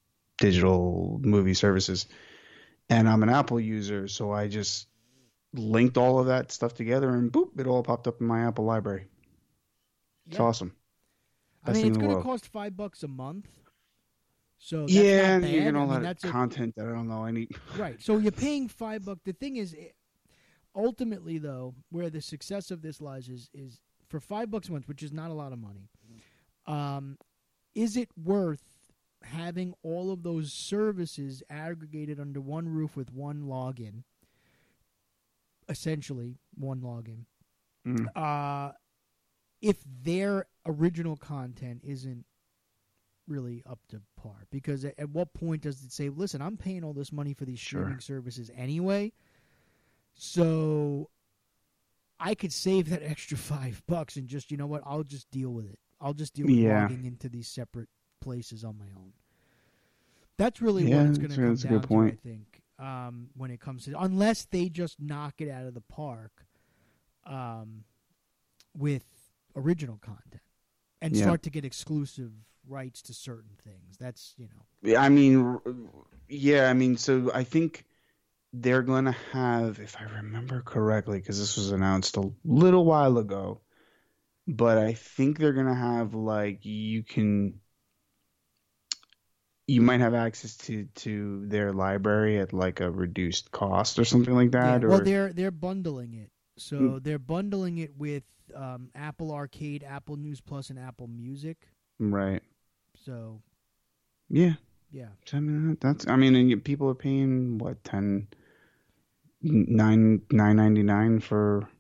Speaker 2: digital movie services. And I'm an Apple user, so I just linked all of that stuff together and boop, it all popped up in my Apple library. It's
Speaker 1: Yeah.
Speaker 2: awesome.
Speaker 1: I
Speaker 2: Best
Speaker 1: mean,
Speaker 2: thing
Speaker 1: it's
Speaker 2: in the
Speaker 1: going to
Speaker 2: world.
Speaker 1: cost five bucks a month. So that's
Speaker 2: Yeah,
Speaker 1: not
Speaker 2: and
Speaker 1: bad.
Speaker 2: you're getting
Speaker 1: I
Speaker 2: all
Speaker 1: mean,
Speaker 2: that
Speaker 1: that's a,
Speaker 2: content that I don't know any.
Speaker 1: right. So you're paying five bucks. The thing is, it- ultimately though, where the success of this lies is is for five bucks a month, which is not a lot of money. Um, is it worth having all of those services aggregated under one roof with one login? Essentially, one login.
Speaker 2: Mm.
Speaker 1: Uh, if their original content isn't really up to par, because at, at what point does it say, listen, I'm paying all this money for these
Speaker 2: Sure.
Speaker 1: streaming services anyway, so I could save that extra five bucks and just, you know what, I'll just deal with it. I'll just deal with
Speaker 2: Yeah.
Speaker 1: logging into these separate places on my own. That's really
Speaker 2: Yeah,
Speaker 1: what it's going to
Speaker 2: that's-
Speaker 1: come
Speaker 2: that's a
Speaker 1: down
Speaker 2: good point.
Speaker 1: to, I think, um, when it comes to, unless they just knock it out of the park um, with original content and
Speaker 2: Yeah.
Speaker 1: start to get exclusive rights to certain things. That's, you know.
Speaker 2: Yeah, I mean, r- yeah, I mean, so I think they're going to have, if I remember correctly, because this was announced a little while ago, but I think they're going to have like you can, you might have access to to their library at like a reduced cost or something like that.
Speaker 1: Yeah,
Speaker 2: or
Speaker 1: well, they're they're bundling it. So
Speaker 2: Mm.
Speaker 1: they're bundling it with um, Apple Arcade, Apple News Plus, and Apple Music.
Speaker 2: right,
Speaker 1: So
Speaker 2: yeah.
Speaker 1: yeah,
Speaker 2: So, I mean, that's, I mean, and you- people are paying what ten, nine, nine ninety nine for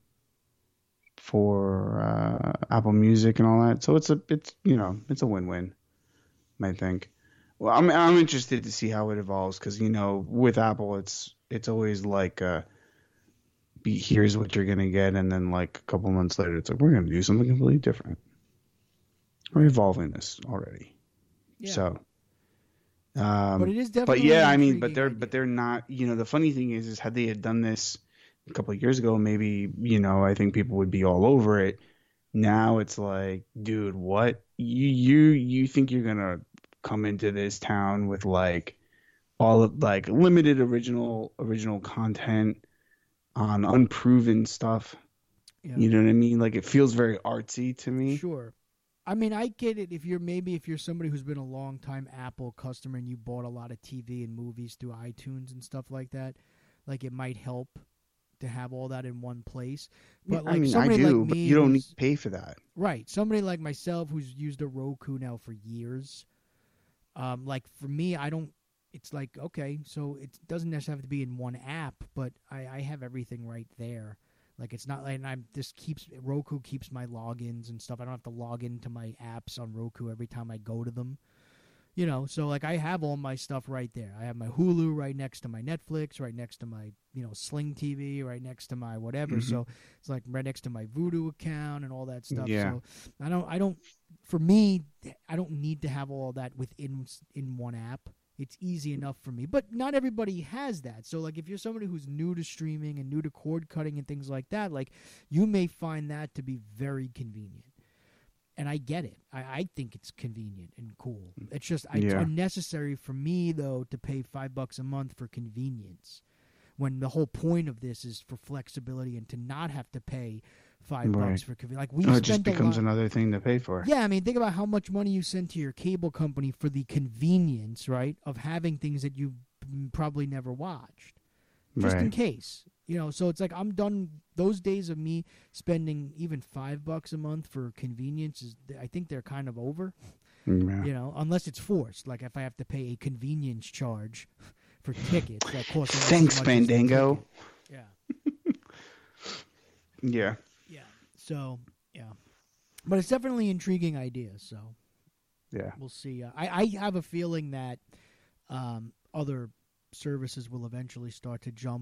Speaker 2: for uh, Apple Music and all that. So it's a, it's you know, it's a win win, I think. Well, I'm I'm interested to see how it evolves because you know, with Apple, it's it's always like, uh, be, here's what you're gonna get, and then like a couple months later, it's like we're gonna do something completely different. We're evolving this already,
Speaker 1: yeah.
Speaker 2: so. Um,
Speaker 1: but it is
Speaker 2: but
Speaker 1: definitely.
Speaker 2: yeah,
Speaker 1: an
Speaker 2: I mean, but
Speaker 1: intriguing
Speaker 2: they're
Speaker 1: idea.
Speaker 2: but they're not. You know, the funny thing is, is had they had done this a couple of years ago, maybe you know, I think people would be all over it. Now it's like, dude, what you you you think you're gonna come into this town with like all of like limited original original content on unproven stuff?
Speaker 1: Yeah.
Speaker 2: You know what I mean? Like it feels very artsy to me.
Speaker 1: Sure. I mean, I get it if you're maybe if you're somebody who's been a long time Apple customer and you bought a lot of T V and movies through iTunes and stuff like that, like it might help to have all that in one place. But
Speaker 2: I
Speaker 1: like
Speaker 2: mean, I
Speaker 1: somebody
Speaker 2: do,
Speaker 1: like
Speaker 2: but
Speaker 1: me,
Speaker 2: you don't need
Speaker 1: who's-
Speaker 2: to pay for that.
Speaker 1: right? Somebody like myself who's used a Roku now for years. Um, like for me, I don't. it's like, okay, so it doesn't necessarily have to be in one app, but I, I have everything right there. Like, it's not like, and I'm this keeps Roku keeps my logins and stuff. I don't have to log into my apps on Roku every time I go to them. You know, so like I have all my stuff right there. I have my Hulu right next to my Netflix, right next to my, you know, Sling T V, right next to my whatever.
Speaker 2: Mm-hmm.
Speaker 1: So it's like right next to my Vudu account and all that stuff.
Speaker 2: Yeah.
Speaker 1: So I don't, I don't, for me, I don't need to have all that within in one app. It's easy enough for me. But not everybody has that. So like if you're somebody who's new to streaming and new to cord cutting and things like that, like you may find that to be very convenient. And I get it. I, I think it's convenient and cool. It's just I, it's
Speaker 2: Yeah.
Speaker 1: unnecessary for me, though, to pay five bucks a month for convenience, when the whole point of this is for flexibility and to not have to pay five
Speaker 2: Right.
Speaker 1: bucks for convenience. Like we
Speaker 2: Oh, it
Speaker 1: spent
Speaker 2: just
Speaker 1: a
Speaker 2: becomes
Speaker 1: lot-
Speaker 2: another thing to pay for.
Speaker 1: Yeah, I mean, think about how much money you send to your cable company for the convenience, right, of having things that you've probably never watched, just in
Speaker 2: Right.
Speaker 1: case. You know, so it's like I'm done. Those days of me spending even five bucks a month for convenience is, I think they're kind of over.
Speaker 2: Yeah.
Speaker 1: You know, unless it's forced. Like if I have to pay a convenience charge for tickets that cost. almost as
Speaker 2: Thanks,
Speaker 1: much as the
Speaker 2: Fandango.
Speaker 1: ticket. Yeah,
Speaker 2: Yeah.
Speaker 1: yeah. So yeah, but it's definitely an intriguing idea. So
Speaker 2: Yeah.
Speaker 1: we'll see. Uh, I I have a feeling that um, other services will eventually start to jump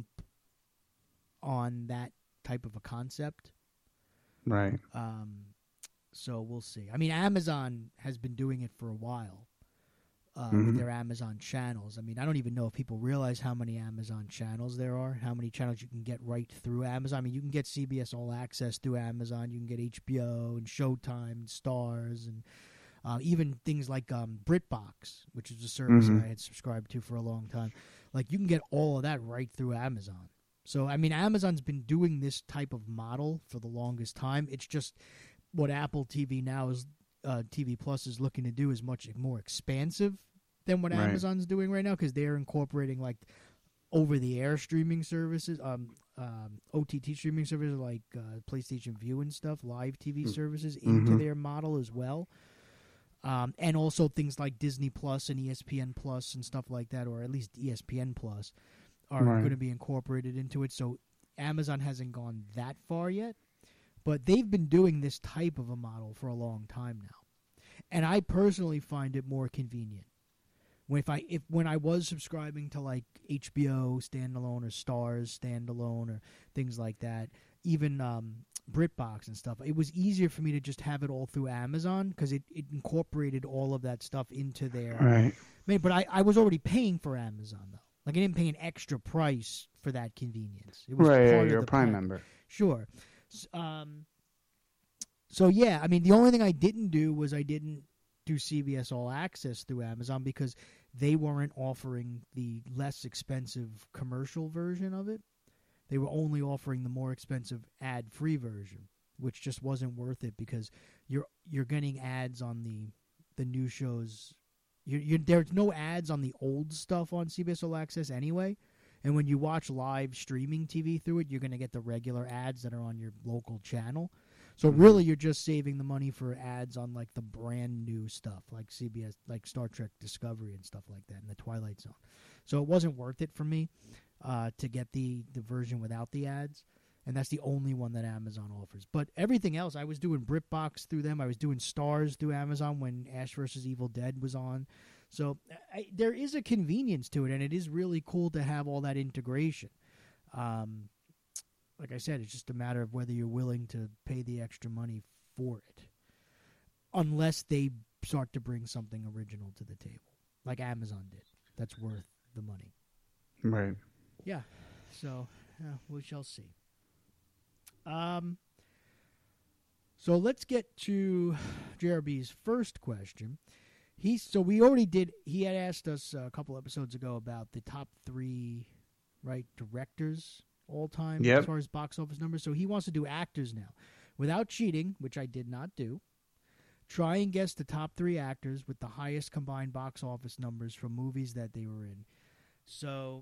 Speaker 1: on that type of a concept.
Speaker 2: Right.
Speaker 1: Um, so we'll see. I mean, Amazon has been doing it for a while uh,
Speaker 2: Mhm.
Speaker 1: with their Amazon channels. I mean, I don't even know if people realize how many Amazon channels there are, how many channels you can get right through Amazon. I mean, you can get C B S All Access through Amazon. You can get H B O and Showtime and Stars and uh, even things like um, BritBox, which is a service
Speaker 2: Mhm.
Speaker 1: that I had subscribed to for a long time. Like, you can get all of that right through Amazon. So, I mean, Amazon's been doing this type of model for the longest time. It's just what Apple T V now is, uh, T V Plus is looking to do is much more expansive than what
Speaker 2: Right.
Speaker 1: Amazon's doing right now, because they're incorporating like over-the-air streaming services, um, um, O T T streaming services like uh, PlayStation View and stuff, live T V
Speaker 2: Mm.
Speaker 1: services into
Speaker 2: Mhm.
Speaker 1: their model as well. Um, and also things like Disney Plus and E S P N Plus and stuff like that, or at least E S P N Plus, are
Speaker 2: Right.
Speaker 1: going to be incorporated into it. So Amazon hasn't gone that far yet, but they've been doing this type of a model for a long time now. And I personally find it more convenient. When if I if when I was subscribing to like H B O standalone or Stars standalone or things like that, even um, BritBox and stuff, it was easier for me to just have it all through Amazon because it, it incorporated all of that stuff into their.
Speaker 2: Right.
Speaker 1: I mean, but I, I was already paying for Amazon though. Like I didn't pay an extra price for that convenience. It was
Speaker 2: Right.
Speaker 1: part
Speaker 2: Yeah,
Speaker 1: of
Speaker 2: you're
Speaker 1: the
Speaker 2: a Prime
Speaker 1: pack-
Speaker 2: member.
Speaker 1: Sure. S- Um, so, yeah, I mean, the only thing I didn't do was I didn't do C B S All Access through Amazon because they weren't offering the less expensive commercial version of it. They were only offering the more expensive ad-free version, which just wasn't worth it because you're you're getting ads on the the new shows. You you there's no ads on the old stuff on C B S All Access anyway. And when you watch live streaming T V through it, you're going to get the regular ads that are on your local channel. So
Speaker 2: Mhm.
Speaker 1: really, you're just saving the money for ads on like the brand new stuff, like C B S, like Star Trek Discovery and stuff like that, and the Twilight Zone. So it wasn't worth it for me uh, to get the the version without the ads, and that's the only one that Amazon offers. But everything else, I was doing BritBox through them. I was doing Stars through Amazon when Ash versus Evil Dead was on. So I, there is a convenience to it, and it is really cool to have all that integration. Um, like I said, it's just a matter of whether you're willing to pay the extra money for it, unless they start to bring something original to the table, like Amazon did. That's worth the money.
Speaker 2: Right.
Speaker 1: Yeah. So yeah, we shall see. Um. So let's get to J R B's first question. He so we already did. He had asked us a couple episodes ago about the top three, right, directors all time
Speaker 2: Yep.
Speaker 1: as far as box office numbers. So he wants to do actors now, without cheating, which I did not do. Try and guess the top three actors with the highest combined box office numbers from movies that they were in. So,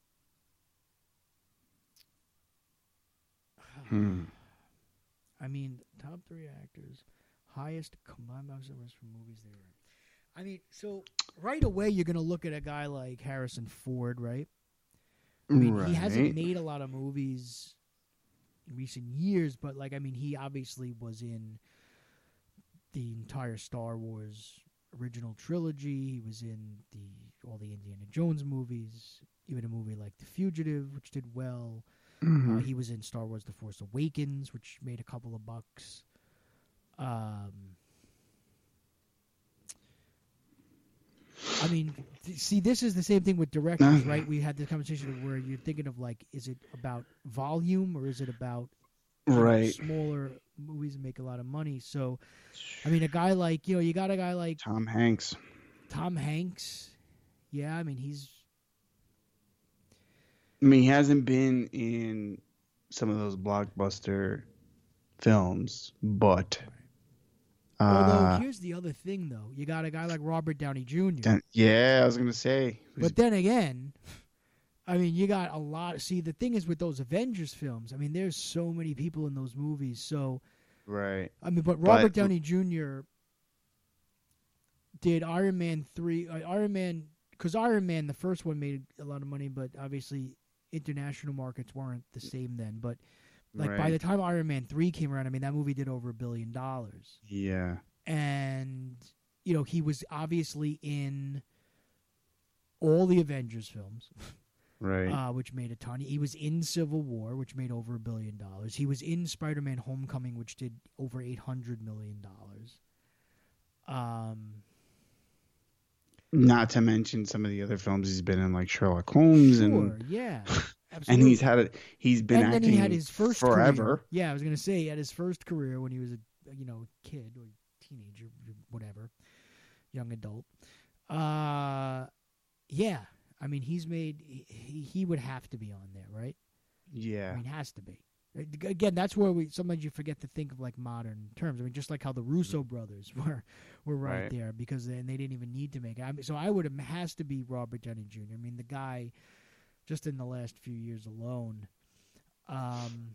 Speaker 2: Hmm.
Speaker 1: I mean, top three actors, highest combined box office from movies they were in. I mean, so right away you're going to look at a guy like Harrison Ford, right? I mean,
Speaker 2: right.
Speaker 1: he hasn't made a lot of movies in recent years, but like, I mean, he obviously was in the entire Star Wars original trilogy. He was in the all the Indiana Jones movies, even a movie like The Fugitive, which did well.
Speaker 2: Mm-hmm.
Speaker 1: Uh, he was in Star Wars: The Force Awakens, which made a couple of bucks. Um, I mean, th- see, this is the same thing with directors, right? We had this conversation where you're thinking of like, is it about volume or is it about you know,
Speaker 2: Right.
Speaker 1: smaller movies that make a lot of money? So, I mean, a guy like you know, you got a guy like
Speaker 2: Tom Hanks.
Speaker 1: Tom Hanks. Yeah, I mean, he's
Speaker 2: I mean, he hasn't been in some of those blockbuster films, but
Speaker 1: although
Speaker 2: uh,
Speaker 1: here's the other thing, though, you got a guy like Robert Downey Junior
Speaker 2: then- yeah, I was gonna say.
Speaker 1: But then again, I mean, you got a lot. See, the thing is with those Avengers films, I mean, there's so many people in those movies. So,
Speaker 2: right.
Speaker 1: I mean, but Robert
Speaker 2: But-
Speaker 1: Downey Junior did Iron Man three, uh, Iron Man, because Iron Man, the first one made a lot of money, but obviously international markets weren't the same then. But like by
Speaker 2: Right.
Speaker 1: the time Iron Man three came around, I mean, that movie did over a billion dollars.
Speaker 2: Yeah.
Speaker 1: And, you know, he was obviously in all the Avengers films.
Speaker 2: Right.
Speaker 1: Uh, which made a ton. He was in Civil War, which made over a billion dollars. He was in Spider-Man: Homecoming, which did over eight hundred million dollars. Um,
Speaker 2: Not to mention some of the other films he's been in, like Sherlock Holmes,
Speaker 1: sure,
Speaker 2: and
Speaker 1: yeah,
Speaker 2: and
Speaker 1: absolutely.
Speaker 2: he's had a he's been
Speaker 1: and then
Speaker 2: acting
Speaker 1: he had his first
Speaker 2: forever.
Speaker 1: Career. Yeah, I was gonna say he had his first career when he was a you know kid or teenager, whatever, young adult. Uh, yeah. I mean, he's made. He, he would have to be on there, right?
Speaker 2: Yeah.
Speaker 1: I mean, has to be. Again, that's where we sometimes you forget to think of like modern terms. I mean, just like how the Russo brothers were were right,
Speaker 2: Right.
Speaker 1: there because they, they didn't even need to make it. I mean, so I would have has to be Robert Downey Junior I mean, the guy, just in the last few years alone. Um,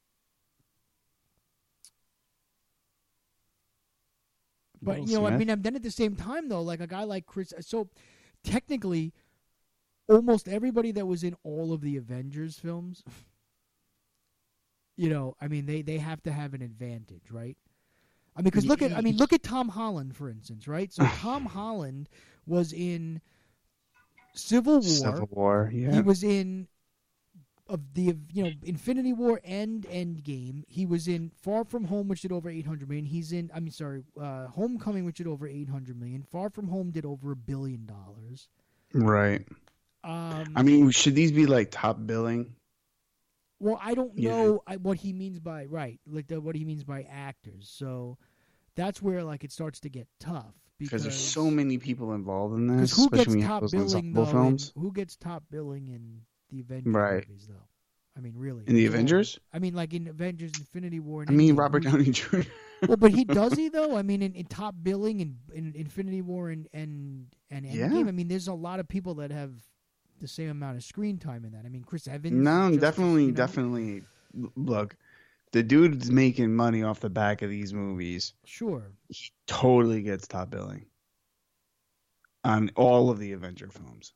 Speaker 1: but you know, I
Speaker 2: Smith?
Speaker 1: mean, then at the same time though, like a guy like Chris. So technically, almost everybody that was in all of the Avengers films, you know, I mean, they, they have to have an advantage, right? I mean, because look at, I mean, look at Tom Holland, for instance, right? So Tom Holland was in Civil War.
Speaker 2: Civil War. Yeah.
Speaker 1: He was in of the you know Infinity War and Endgame. He was in Far From Home, which did over eight hundred million. He's in, I mean, sorry, uh, Homecoming, which did over eight hundred million. Far From Home did over a billion dollars.
Speaker 2: Right.
Speaker 1: Um,
Speaker 2: I mean, should these be like top billing?
Speaker 1: Well, I don't
Speaker 2: Yeah.
Speaker 1: know I, what he means by right, like the, what he means by actors. So that's where like it starts to get tough because
Speaker 2: Because there's so many people involved in this,
Speaker 1: Because who
Speaker 2: especially
Speaker 1: gets
Speaker 2: when you have
Speaker 1: top
Speaker 2: those
Speaker 1: billing
Speaker 2: ensemble
Speaker 1: though?
Speaker 2: films.
Speaker 1: In, who gets top billing in the Avengers
Speaker 2: Right.
Speaker 1: movies though? I mean, really.
Speaker 2: In the
Speaker 1: It's all-
Speaker 2: Avengers?
Speaker 1: I mean, like in Avengers: Infinity War. And
Speaker 2: I mean,
Speaker 1: Endgame,
Speaker 2: Robert
Speaker 1: who's-
Speaker 2: Downey Junior
Speaker 1: Well, but he does he though? I mean, in, in top billing and in, Infinity War and and and
Speaker 2: Yeah.
Speaker 1: Endgame. I mean, there's a lot of people that have the same amount of screen time in that. I mean, Chris Evans.
Speaker 2: No,
Speaker 1: just as,
Speaker 2: definitely,
Speaker 1: you know,
Speaker 2: definitely. Look, the dude's making money off the back of these movies.
Speaker 1: Sure.
Speaker 2: He totally gets top billing on all of the Avenger films.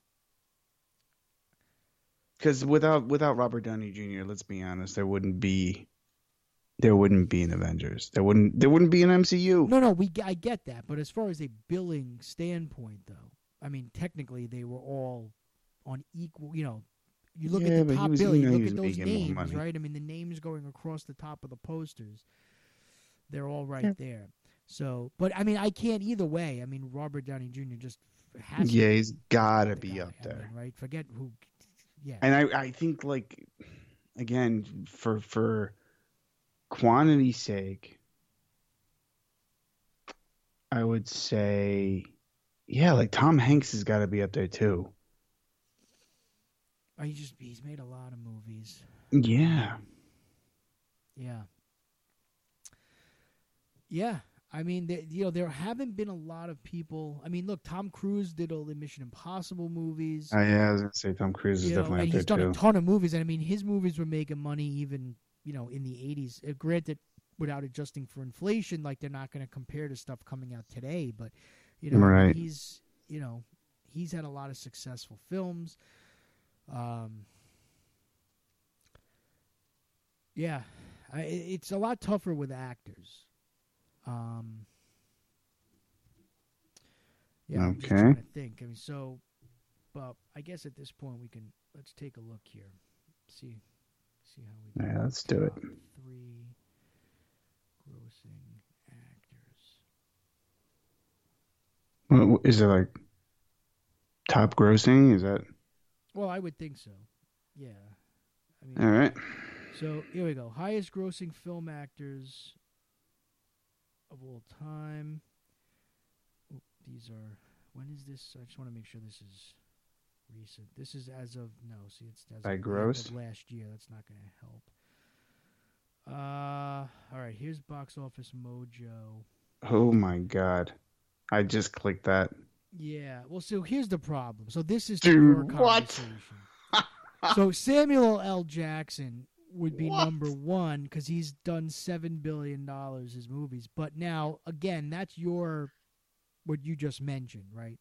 Speaker 2: Because without without Robert Downey Junior, let's be honest, there wouldn't be there wouldn't be an Avengers. There wouldn't there wouldn't be an M C U.
Speaker 1: No, no, we I get that, but as far as a billing standpoint, though, I mean, technically they were all on equal. You know, you look
Speaker 2: Yeah,
Speaker 1: at
Speaker 2: but
Speaker 1: the
Speaker 2: he
Speaker 1: top
Speaker 2: was-
Speaker 1: billing,
Speaker 2: you
Speaker 1: you
Speaker 2: know
Speaker 1: look
Speaker 2: he
Speaker 1: at
Speaker 2: was
Speaker 1: those
Speaker 2: making more
Speaker 1: names,
Speaker 2: money.
Speaker 1: right? I mean, the names going across the top of the posters, they're all right
Speaker 2: Yeah.
Speaker 1: there. So, but I mean, I can't either way. I mean, Robert Downey Junior just has.
Speaker 2: Yeah,
Speaker 1: to
Speaker 2: he's
Speaker 1: be
Speaker 2: gotta
Speaker 1: the
Speaker 2: be
Speaker 1: guy,
Speaker 2: up
Speaker 1: I
Speaker 2: there.
Speaker 1: mean, right? Forget who. Yeah.
Speaker 2: And I, I think like again for for quantity's sake, I would say yeah, like Tom Hanks has got to be up there too.
Speaker 1: Oh, he just he's made a lot of movies.
Speaker 2: Yeah.
Speaker 1: Yeah. Yeah. I mean, there, you know, there haven't been a lot of people. I mean, look, Tom Cruise did all the Mission Impossible movies.
Speaker 2: Uh, yeah, I was gonna say Tom Cruise is
Speaker 1: you know,
Speaker 2: definitely
Speaker 1: and
Speaker 2: up
Speaker 1: he's
Speaker 2: there
Speaker 1: done
Speaker 2: too.
Speaker 1: a ton of movies. And I mean, his movies were making money even, you know, in the eighties. Uh, granted, without adjusting for inflation, like they're not going to compare to stuff coming out today. But, You know,
Speaker 2: Right.
Speaker 1: he's you know he's had a lot of successful films. Um, yeah, I, it's a lot tougher with actors. Um, yeah, I'm just
Speaker 2: Okay.
Speaker 1: trying to think. I mean, so, but I guess at this point we can let's take a look here, see, see how we do.
Speaker 2: Yeah, let's do it.
Speaker 1: Top three grossing actors.
Speaker 2: What, is it like top grossing? Is that
Speaker 1: Well, I would think so. Yeah, I mean,
Speaker 2: all right?
Speaker 1: so here we go. Highest grossing film actors of all time. Oh, these are. When is this? I just want to make sure this is recent. This is as of no. See, it's as
Speaker 2: By
Speaker 1: of, the end
Speaker 2: gross?
Speaker 1: of last year. That's not going to help. Uh, all right. Here's Box Office Mojo.
Speaker 2: Oh my god! I just clicked that.
Speaker 1: Yeah. Well, so here's the problem. So this is
Speaker 2: Dude,
Speaker 1: your
Speaker 2: what?
Speaker 1: conversation. So Samuel L. Jackson would be
Speaker 2: What?
Speaker 1: number one because he's done seven billion dollars his movies. But now, again, that's your what you just mentioned, right?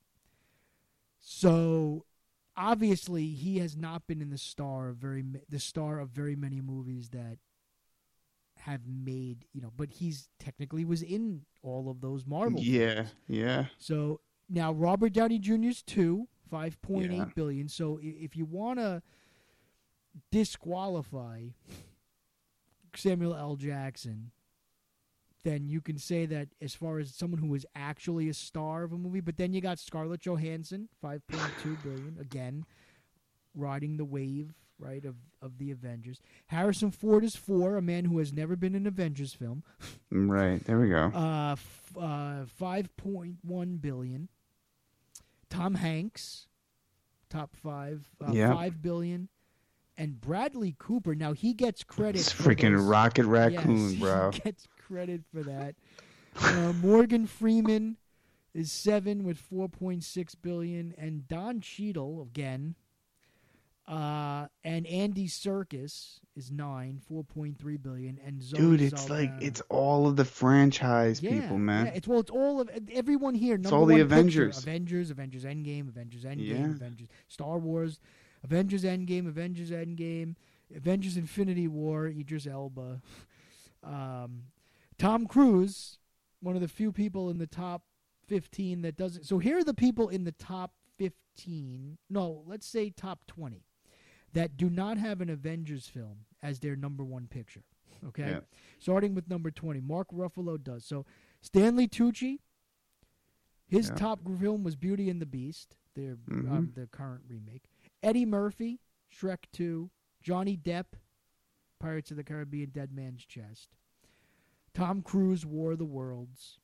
Speaker 1: So obviously, he has not been in the star of very the star of very many movies that have made you know. But he's technically was in all of those Marvel.
Speaker 2: Yeah,
Speaker 1: films.
Speaker 2: yeah.
Speaker 1: So now Robert Downey Junior's two, five point eight
Speaker 2: Yeah.
Speaker 1: billion. So i- if you want to disqualify Samuel L. Jackson, then you can say that as far as someone who was actually a star of a movie. But then you got Scarlett Johansson, five point two billion, again riding the wave, right, of of the Avengers. Harrison Ford is four, a man who has never been in an Avengers film.
Speaker 2: Right. There we go.
Speaker 1: Uh, f- uh, five point one billion. Tom Hanks, top five, uh,
Speaker 2: Yeah.
Speaker 1: five billion, and Bradley Cooper. Now he gets credit.
Speaker 2: It's
Speaker 1: for
Speaker 2: freaking
Speaker 1: those-
Speaker 2: Rocket Raccoon,
Speaker 1: yes,
Speaker 2: bro.
Speaker 1: He gets credit for that. Uh, Morgan Freeman is seven with four point six billion, and Don Cheadle again. Uh, and Andy Serkis is nine, four point three billion, and Zoe
Speaker 2: Dude, it's like
Speaker 1: Saldana-
Speaker 2: it's all of the franchise
Speaker 1: yeah,
Speaker 2: people, man.
Speaker 1: Yeah, it's well, it's all of everyone here. Number
Speaker 2: all the
Speaker 1: one
Speaker 2: Avengers.
Speaker 1: picture, Avengers, Avengers Endgame, Avengers Endgame,
Speaker 2: Yeah.
Speaker 1: Avengers Star Wars, Avengers Endgame, Avengers Endgame, Avengers Infinity War, Idris Elba, um, Tom Cruise, one of the few people in the top fifteen that doesn't. So here are the people in the top fifteen. No, let's say top twenty that do not have an Avengers film as their number one picture. Okay?
Speaker 2: Yeah.
Speaker 1: Starting with number twenty. Mark Ruffalo does. So Stanley Tucci, his
Speaker 2: Yeah.
Speaker 1: top film was Beauty and the Beast, their
Speaker 2: Mhm.
Speaker 1: um, the current remake. Eddie Murphy, Shrek two. Johnny Depp, Pirates of the Caribbean, Dead Man's Chest. Tom Cruise, War of the Worlds.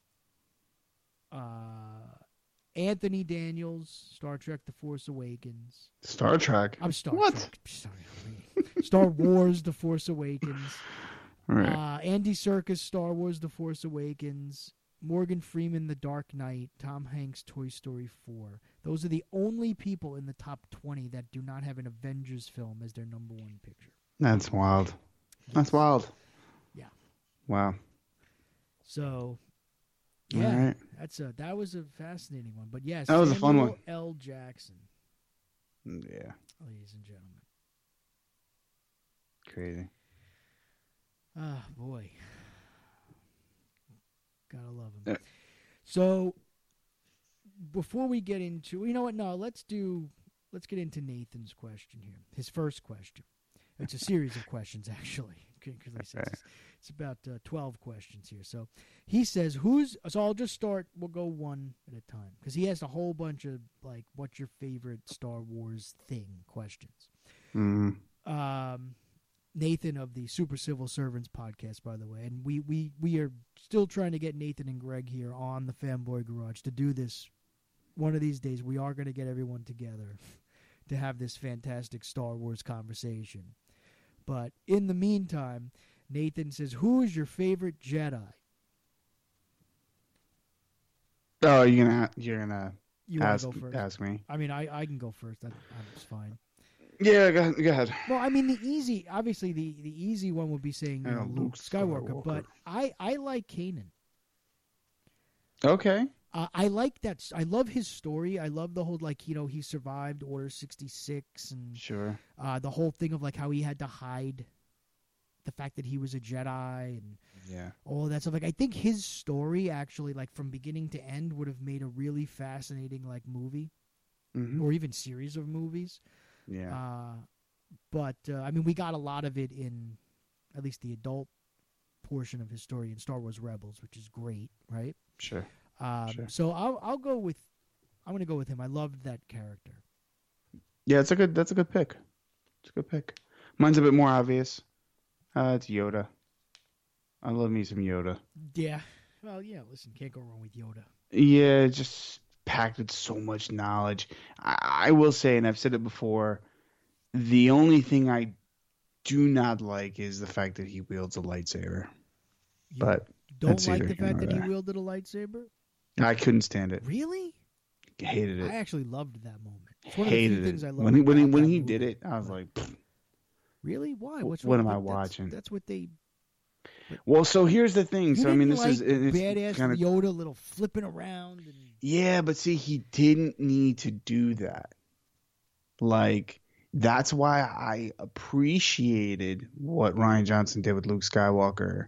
Speaker 1: Uh, Anthony Daniels, Star Trek The Force Awakens.
Speaker 2: Star Trek.
Speaker 1: I'm Star
Speaker 2: What?
Speaker 1: Trek. Sorry, I'm reading. Star Wars: The Force Awakens.
Speaker 2: Right.
Speaker 1: Uh, Andy Serkis, Star Wars: The Force Awakens. Morgan Freeman, The Dark Knight. Tom Hanks, Toy Story four. Those are the only people in the top twenty that do not have an Avengers film as their number one picture.
Speaker 2: That's wild. That's wild.
Speaker 1: Yeah.
Speaker 2: Wow.
Speaker 1: So,
Speaker 2: All
Speaker 1: yeah,
Speaker 2: right.
Speaker 1: that's a that was a fascinating one. But yes,
Speaker 2: That was a fun
Speaker 1: Samuel
Speaker 2: one.
Speaker 1: L. Jackson,
Speaker 2: Yeah.
Speaker 1: ladies and gentlemen.
Speaker 2: Crazy.
Speaker 1: Ah, boy. Gotta love him.
Speaker 2: Yeah.
Speaker 1: So, before we get into, you know what? No, let's do, let's get into Nathan's question here. His first question. It's a series of questions, actually. Because I said it's, it's about uh, twelve questions here. So, he says, who's, so I'll just start, we'll go one at a time. Because he has a whole bunch of, like, what's your favorite Star Wars thing questions.
Speaker 2: Mm.
Speaker 1: Um, Nathan of the Super Civil Servants podcast, by the way, and we, we, we are still trying to get Nathan and Greg here on the Fanboy Garage to do this. One of these days, we are going to get everyone together to have this fantastic Star Wars conversation. But in the meantime, Nathan says, "Who is your favorite Jedi?"
Speaker 2: Oh, you're gonna you're gonna
Speaker 1: You want
Speaker 2: ask
Speaker 1: to go first?
Speaker 2: ask me.
Speaker 1: I mean, I, I can go first. That, that's fine.
Speaker 2: Yeah, go ahead. Go ahead.
Speaker 1: Well, I mean, the easy, obviously, the, the easy one would be saying you
Speaker 2: Yeah,
Speaker 1: know, Luke
Speaker 2: Luke
Speaker 1: Skywalker,
Speaker 2: Skywalker.
Speaker 1: but I, I like Kanan.
Speaker 2: Okay.
Speaker 1: Uh, I like that. s- I love his story. I love the whole like you know he survived Order sixty-six and
Speaker 2: Sure.
Speaker 1: uh, the whole thing of like how he had to hide the fact that he was a Jedi and
Speaker 2: Yeah.
Speaker 1: all of that stuff. Like I think his story actually like from beginning to end would have made a really fascinating like movie
Speaker 2: Hmm.
Speaker 1: or even series of movies.
Speaker 2: Yeah.
Speaker 1: Uh, but uh, I mean, we got a lot of it in at least the adult portion of his story in Star Wars Rebels, which is great, right?
Speaker 2: Sure.
Speaker 1: Um,
Speaker 2: Sure.
Speaker 1: So I'll I'll go with I'm going to go with him. I loved that character.
Speaker 2: Yeah, it's a good. That's a good pick. It's a good pick. Mine's a bit more obvious. Uh, it's Yoda. I love me some Yoda.
Speaker 1: Yeah. Well, yeah. Listen, can't go wrong with Yoda.
Speaker 2: Yeah, it's just packed with so much knowledge. I, I will say, and I've said it before, the only thing I do not like is the fact that he wields a lightsaber.
Speaker 1: You
Speaker 2: But
Speaker 1: don't
Speaker 2: that's
Speaker 1: like
Speaker 2: either
Speaker 1: the
Speaker 2: here
Speaker 1: fact
Speaker 2: nor
Speaker 1: that he
Speaker 2: there.
Speaker 1: wielded a lightsaber?
Speaker 2: I couldn't stand it.
Speaker 1: Really?
Speaker 2: Hated
Speaker 1: I
Speaker 2: it.
Speaker 1: actually loved that moment. It's one of the
Speaker 2: Hated
Speaker 1: few
Speaker 2: it.
Speaker 1: things I love
Speaker 2: When he when he
Speaker 1: about
Speaker 2: when
Speaker 1: that
Speaker 2: he
Speaker 1: movie.
Speaker 2: did it, I was
Speaker 1: But-
Speaker 2: like, "Pfft."
Speaker 1: Really? Why?
Speaker 2: Wh-
Speaker 1: What's
Speaker 2: what
Speaker 1: wrong?
Speaker 2: am I
Speaker 1: But that's-
Speaker 2: watching?
Speaker 1: That's what they.
Speaker 2: Well, so here's the thing.
Speaker 1: You
Speaker 2: So I mean,
Speaker 1: didn't
Speaker 2: this
Speaker 1: like
Speaker 2: is it's
Speaker 1: badass
Speaker 2: kind of
Speaker 1: Yoda, little flipping around and.
Speaker 2: yeah, but see, he didn't need to do that. Like that's why I appreciated what Ryan Johnson did with Luke Skywalker,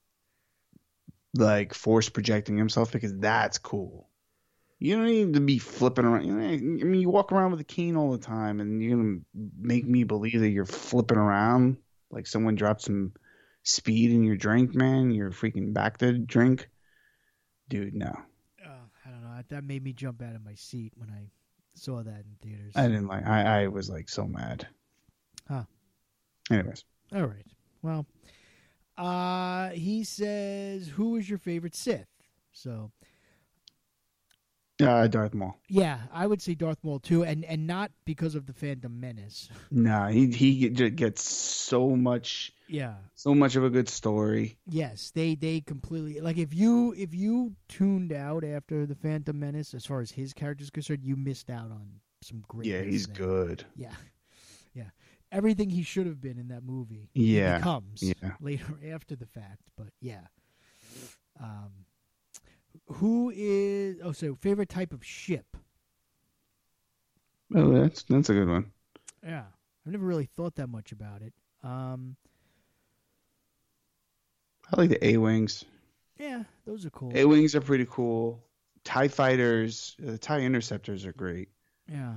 Speaker 2: like force projecting himself because that's cool. You don't need to be flipping around. You know, I mean, you walk around with a cane all the time, and you're gonna make me believe that you're flipping around like someone dropped some speed in your drink, man. You're freaking back to drink, dude. No,
Speaker 1: Uh, I don't know. That made me jump out of my seat when I saw that in theaters.
Speaker 2: I didn't like. I I was like so mad.
Speaker 1: Huh.
Speaker 2: Anyways,
Speaker 1: All right. Well, uh, he says, "Who is your favorite Sith?" So,
Speaker 2: uh, Darth Maul.
Speaker 1: yeah, I would say Darth Maul too, and and not because of the Phantom Menace.
Speaker 2: Nah, he he get- gets so much
Speaker 1: yeah.
Speaker 2: so much of a good story.
Speaker 1: Yes, they they completely like if you if you tuned out after the Phantom Menace, as far as his character is concerned, you missed out on some great.
Speaker 2: Yeah, he's good.
Speaker 1: Yeah, yeah. Everything he should have been in that movie.
Speaker 2: Yeah,
Speaker 1: he becomes
Speaker 2: yeah.
Speaker 1: later after the fact. But yeah. Um, who is oh so favorite type of ship?
Speaker 2: Oh, that's that's a good one.
Speaker 1: Yeah, I've never really thought that much about it. Um,
Speaker 2: I like the A wings.
Speaker 1: yeah, those are cool.
Speaker 2: A wings are pretty cool. Tie fighters, uh, the Tie interceptors are great.
Speaker 1: yeah.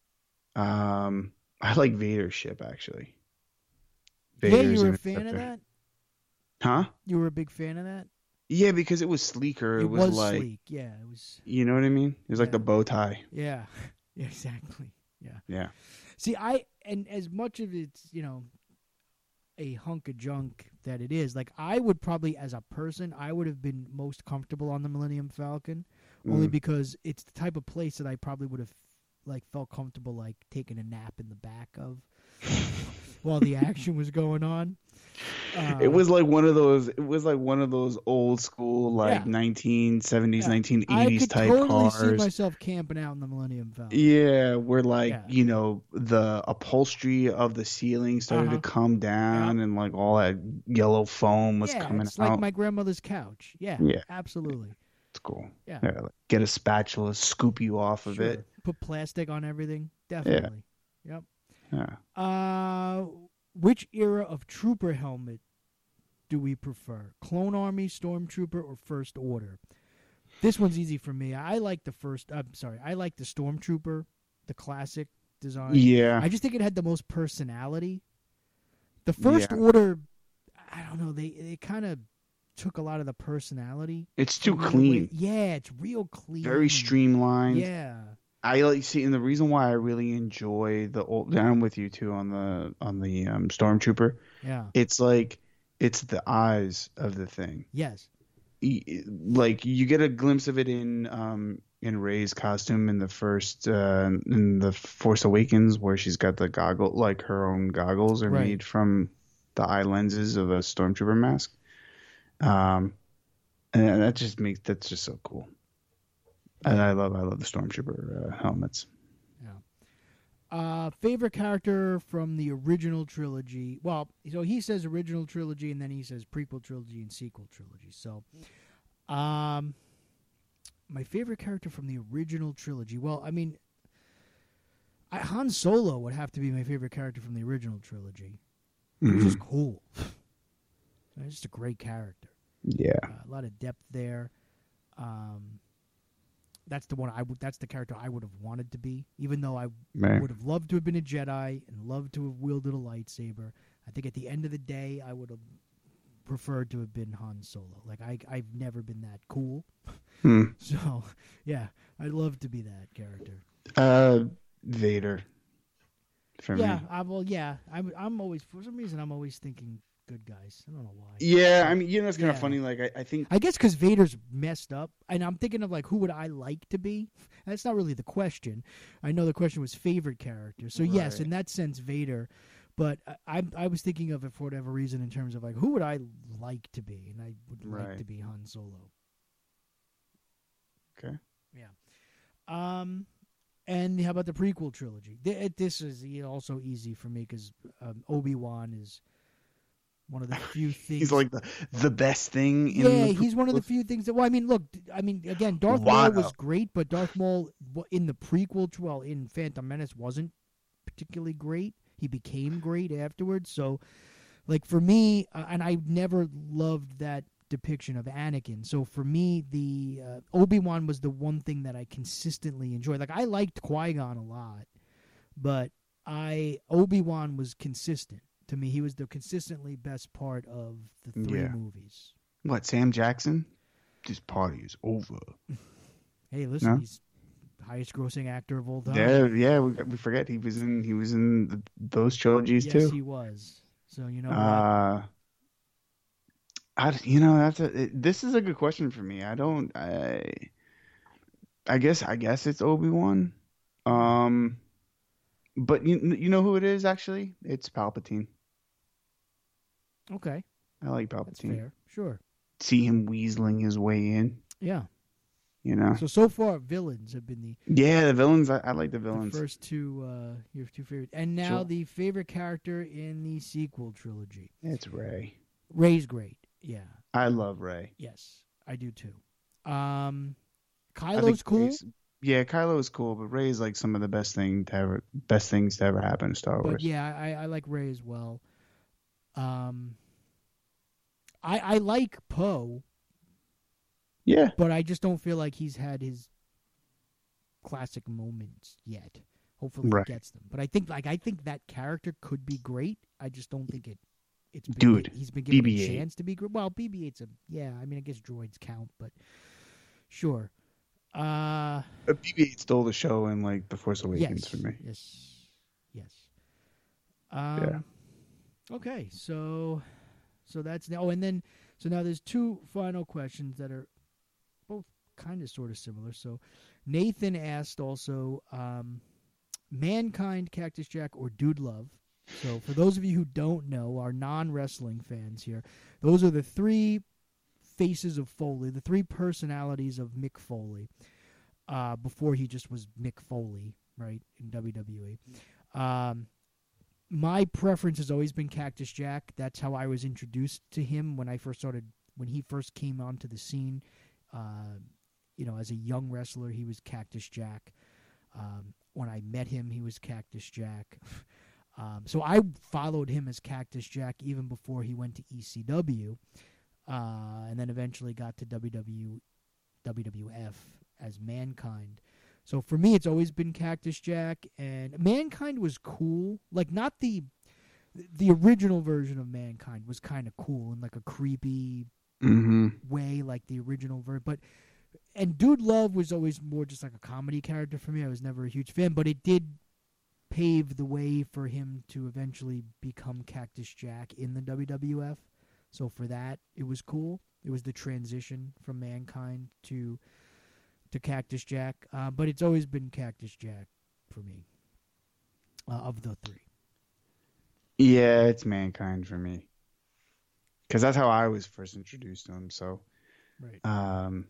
Speaker 2: Um, I like Vader's ship actually.
Speaker 1: Yeah,
Speaker 2: Vader's
Speaker 1: you were a fan of
Speaker 2: interceptor.
Speaker 1: that.
Speaker 2: Huh?
Speaker 1: You were a big fan of that.
Speaker 2: Yeah, because it was sleeker. It,
Speaker 1: It,
Speaker 2: was,
Speaker 1: was,
Speaker 2: like,
Speaker 1: sleek. Yeah, it was.
Speaker 2: you know what I mean? It was like
Speaker 1: Yeah.
Speaker 2: the bow tie.
Speaker 1: Yeah, yeah, exactly. Yeah.
Speaker 2: Yeah.
Speaker 1: See, I and as much of it's you know a hunk of junk that it is, like I would probably, as a person, I would have been most comfortable on the Millennium Falcon, only
Speaker 2: Mm.
Speaker 1: because it's the type of place that I probably would have like felt comfortable like taking a nap in the back of while the action was going on. Uh,
Speaker 2: It was like one of those. It was like one of those old school, like
Speaker 1: Yeah.
Speaker 2: nineteen seventies,
Speaker 1: Yeah.
Speaker 2: nineteen
Speaker 1: I
Speaker 2: eighties
Speaker 1: could
Speaker 2: type
Speaker 1: totally see
Speaker 2: cars.
Speaker 1: myself camping out in the Millennium Falcon.
Speaker 2: Yeah, where like
Speaker 1: Yeah.
Speaker 2: you know the upholstery of the ceiling started
Speaker 1: Uh-huh.
Speaker 2: to come down, and like all that yellow foam was
Speaker 1: yeah,
Speaker 2: coming
Speaker 1: it's
Speaker 2: out.
Speaker 1: like my grandmother's couch. Yeah,
Speaker 2: Yeah.
Speaker 1: absolutely.
Speaker 2: It's cool.
Speaker 1: Yeah.
Speaker 2: like, get a spatula, scoop you off of
Speaker 1: Sure.
Speaker 2: it.
Speaker 1: Put plastic on everything. Definitely. Yep.
Speaker 2: Yeah.
Speaker 1: Uh, which era of trooper helmet do we prefer? Clone Army, Stormtrooper, or First Order? This one's easy for me. I like the first. I'm sorry. I like the Stormtrooper, the classic design.
Speaker 2: Yeah.
Speaker 1: I just think it had the most personality. The First
Speaker 2: Yeah.
Speaker 1: Order, I don't know. They they kind of took a lot of the personality.
Speaker 2: It's too
Speaker 1: from it away.
Speaker 2: clean.
Speaker 1: Yeah, it's real clean.
Speaker 2: Very streamlined.
Speaker 1: Yeah.
Speaker 2: I like see, and the reason why I really enjoy the old. I'm with you too on the on the um, Stormtrooper.
Speaker 1: Yeah.
Speaker 2: It's like it's the eyes of the thing.
Speaker 1: Yes.
Speaker 2: E- Like you get a glimpse of it in um in Rey's costume in the first uh in the Force Awakens, where she's got the goggle, like her own goggles are
Speaker 1: Right.
Speaker 2: made from the eye lenses of a Stormtrooper mask. Um, and that just makes that's just so cool. And I love I love the Stormtrooper uh, helmets.
Speaker 1: Uh, favorite character from the original trilogy. Well, so he says original trilogy, and then he says prequel trilogy and sequel trilogy. So, um, my favorite character from the original trilogy. Well, I mean, I, Han Solo would have to be my favorite character from the original trilogy. He's
Speaker 2: Mhm.
Speaker 1: just cool. He's just a great character.
Speaker 2: Yeah.
Speaker 1: Uh, a lot of depth there. Um, that's the one I would. That's the character I would have wanted to be, even though I
Speaker 2: Right.
Speaker 1: would have loved to have been a Jedi and loved to have wielded a lightsaber. I think at the end of the day, I would have preferred to have been Han Solo. Like I, I've never been that cool.
Speaker 2: Hmm.
Speaker 1: So, yeah, I'd love to be that character.
Speaker 2: Uh, Vader. For
Speaker 1: Yeah,
Speaker 2: me.
Speaker 1: I, well, yeah. I'm, I'm always for some reason I'm always thinking good guys. I don't know why.
Speaker 2: Yeah, I mean, you know, it's kind of
Speaker 1: Yeah.
Speaker 2: funny. Like, I, I think.
Speaker 1: I guess because Vader's messed up, and I'm thinking of like who would I like to be. That's not really the question. I know the question was favorite character. So yes,
Speaker 2: Right.
Speaker 1: in that sense, Vader. But I, I, I was thinking of it for whatever reason in terms of like who would I like to be, and I would like
Speaker 2: Right.
Speaker 1: to be Han Solo.
Speaker 2: Okay.
Speaker 1: Yeah. Um, and how about the prequel trilogy? Th- This is you know, also easy for me because um, Obi-Wan is one of the few things.
Speaker 2: He's like the the best thing. In
Speaker 1: yeah,
Speaker 2: the
Speaker 1: he's one of the
Speaker 2: prequels.
Speaker 1: few things that. Well, I mean, look, d- I mean, again, Darth
Speaker 2: Watto.
Speaker 1: Maul was great, but Darth Maul w- in the prequel, tr- well, in Phantom Menace, wasn't particularly great. He became great afterwards. So, like for me, uh, and I never loved that depiction of Anakin. So for me, the uh, Obi-Wan was the one thing that I consistently enjoyed. Like I liked Qui-Gon a lot, but I Obi-Wan was consistent to me. He was the consistently best part of the three
Speaker 2: Yeah.
Speaker 1: movies.
Speaker 2: What, Sam Jackson? This party is over.
Speaker 1: Hey, listen,
Speaker 2: No?
Speaker 1: he's the highest grossing actor of all time.
Speaker 2: Yeah, yeah. We, we forget he was in he was in the, those trilogies
Speaker 1: yes,
Speaker 2: too.
Speaker 1: he was. So you know what?
Speaker 2: Uh, I you know that's a it, this is a good question for me. I don't I I guess I guess it's Obi-Wan. Um, but you you know who it is actually? It's Palpatine.
Speaker 1: Okay,
Speaker 2: I like
Speaker 1: that's
Speaker 2: Palpatine.
Speaker 1: fair. Sure.
Speaker 2: See him weaseling his way in.
Speaker 1: Yeah.
Speaker 2: You know.
Speaker 1: So so far, villains have been the,
Speaker 2: Yeah, the villains. I, I like the
Speaker 1: the
Speaker 2: villains.
Speaker 1: first two. Uh, your two favorite, and now
Speaker 2: Sure.
Speaker 1: the favorite character in the sequel trilogy.
Speaker 2: It's Rey.
Speaker 1: Rey's great. Yeah.
Speaker 2: I love Rey.
Speaker 1: Yes, I do too. Um,
Speaker 2: I think
Speaker 1: Kylo's cool,
Speaker 2: Rey's- Yeah, Kylo is cool, but Rey is like some of the best thing to ever, best things to ever happen in Star
Speaker 1: but
Speaker 2: Wars.
Speaker 1: yeah, I, I like Rey as well. Um, I I like Poe,
Speaker 2: Yeah,
Speaker 1: but I just don't feel like he's had his classic moments yet. Hopefully,
Speaker 2: Right.
Speaker 1: he gets them. But I think like I think that character could be great. I just don't think it. It's been,
Speaker 2: Dude,
Speaker 1: he's been given
Speaker 2: B B
Speaker 1: a
Speaker 2: eight.
Speaker 1: chance to be great. Well, B B eight's a yeah. I mean, I guess droids count, but sure. Uh,
Speaker 2: B B eight stole the show in like The Force Awakens
Speaker 1: yes,
Speaker 2: for me.
Speaker 1: yes, yes. Um, Okay, so so that's now. Oh, and then so now there's two final questions that are both kind of sort of similar. So Nathan asked also, um, Mankind, Cactus Jack, or Dude Love. So for those of you who don't know, our non-wrestling fans here, those are the three faces of Foley, the three personalities of Mick Foley, uh, before he just was Mick Foley, right, in W W E. Um, my preference has always been Cactus Jack. That's how I was introduced to him when I first started, when he first came onto the scene. Uh, you know, as a young wrestler, he was Cactus Jack. Um, when I met him, he was Cactus Jack. Um, so I followed him as Cactus Jack even before he went to E C W, uh, and then eventually got to W W, W W F as Mankind. So for me, it's always been Cactus Jack, and Mankind was cool. Like not the the original version of Mankind was kind of cool in like a creepy
Speaker 2: Mm-hmm.
Speaker 1: way, like the original version. But and Dude Love was always more just like a comedy character for me. I was never a huge fan, but it did pave the way for him to eventually become Cactus Jack in the W W F. So for that, it was cool. It was the transition from Mankind to to Cactus Jack. Uh, but it's always been Cactus Jack for me, uh, of the three.
Speaker 2: Yeah, it's Mankind for me. Because that's how I was first introduced to him. So,
Speaker 1: Right.
Speaker 2: um,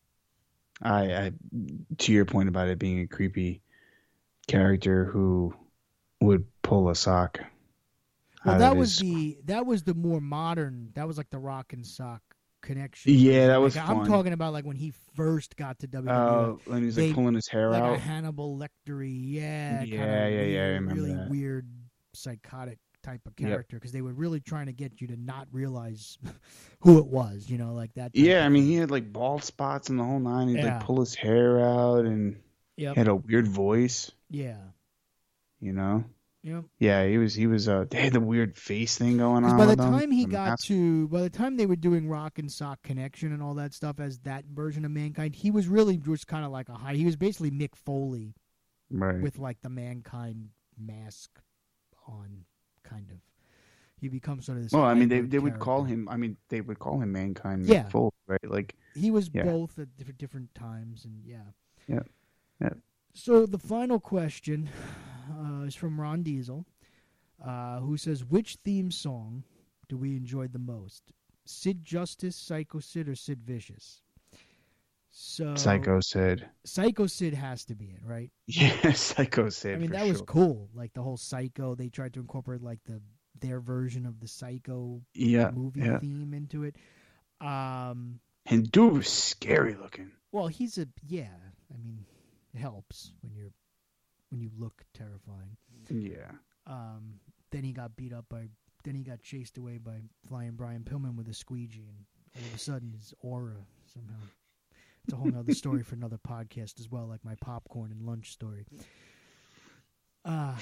Speaker 2: I, I, to your point about it being a creepy character who would pull a sock.
Speaker 1: Well,
Speaker 2: out
Speaker 1: that
Speaker 2: of
Speaker 1: was
Speaker 2: his-
Speaker 1: the that was the more modern. That was like the rock and sock Connection.
Speaker 2: Yeah,
Speaker 1: version.
Speaker 2: that was
Speaker 1: like,
Speaker 2: fun.
Speaker 1: I'm talking about like when he first got to W W F.
Speaker 2: Oh, uh, when he's like
Speaker 1: They-
Speaker 2: pulling his hair
Speaker 1: like
Speaker 2: out.
Speaker 1: a Hannibal Lecter-y, yeah,
Speaker 2: Yeah,
Speaker 1: kinda
Speaker 2: yeah,
Speaker 1: weird,
Speaker 2: yeah, I remember
Speaker 1: really
Speaker 2: that.
Speaker 1: weird, psychotic type of
Speaker 2: Yep.
Speaker 1: character because they were really trying to get you to not realize who it was, you know, like that. type
Speaker 2: Yeah,
Speaker 1: of
Speaker 2: I mean,
Speaker 1: thing.
Speaker 2: he had like bald spots in the whole nine. He'd
Speaker 1: Yeah.
Speaker 2: like pull his hair out and
Speaker 1: Yep.
Speaker 2: had a weird voice,
Speaker 1: Yeah.
Speaker 2: you know?
Speaker 1: Yep.
Speaker 2: Yeah, he was, he was, uh, they had the weird face thing going
Speaker 1: Because
Speaker 2: on.
Speaker 1: by the
Speaker 2: with him,
Speaker 1: time he
Speaker 2: the
Speaker 1: got
Speaker 2: mask.
Speaker 1: to, by the time they were doing Rock and Sock Connection and all that stuff as that version of Mankind, he was really just kind of like a high. He was basically Mick Foley
Speaker 2: Right.
Speaker 1: with like the Mankind mask on, kind of. He becomes sort of this.
Speaker 2: Well, I mean, they,
Speaker 1: hybrid
Speaker 2: they would call
Speaker 1: character.
Speaker 2: him, I mean, they would call him Mankind
Speaker 1: Yeah.
Speaker 2: full, right? Like,
Speaker 1: He was
Speaker 2: Yeah.
Speaker 1: both at different different times, and yeah.
Speaker 2: Yeah. Yeah.
Speaker 1: So the final question uh, is from Ron Diesel, uh, who says, "Which theme song do we enjoy the most? Sid Justice, Psycho Sid, or Sid Vicious?" So
Speaker 2: Psycho Sid.
Speaker 1: Psycho Sid has to be it, right?
Speaker 2: Yeah, Psycho Sid.
Speaker 1: I mean,
Speaker 2: for
Speaker 1: that was
Speaker 2: sure.
Speaker 1: cool. Like the whole Psycho, they tried to incorporate like the their version of the Psycho
Speaker 2: Yeah.
Speaker 1: movie
Speaker 2: Yeah.
Speaker 1: theme into it. Um,
Speaker 2: And dude was scary looking.
Speaker 1: well, he's a yeah. I mean, it helps when you're when you look terrifying.
Speaker 2: Yeah.
Speaker 1: Um, then he got beat up by. Then he got chased away by Flying Brian Pillman with a squeegee, and all of a sudden his aura somehow. It's a whole other story for another podcast as well, like my popcorn and lunch story. Ah.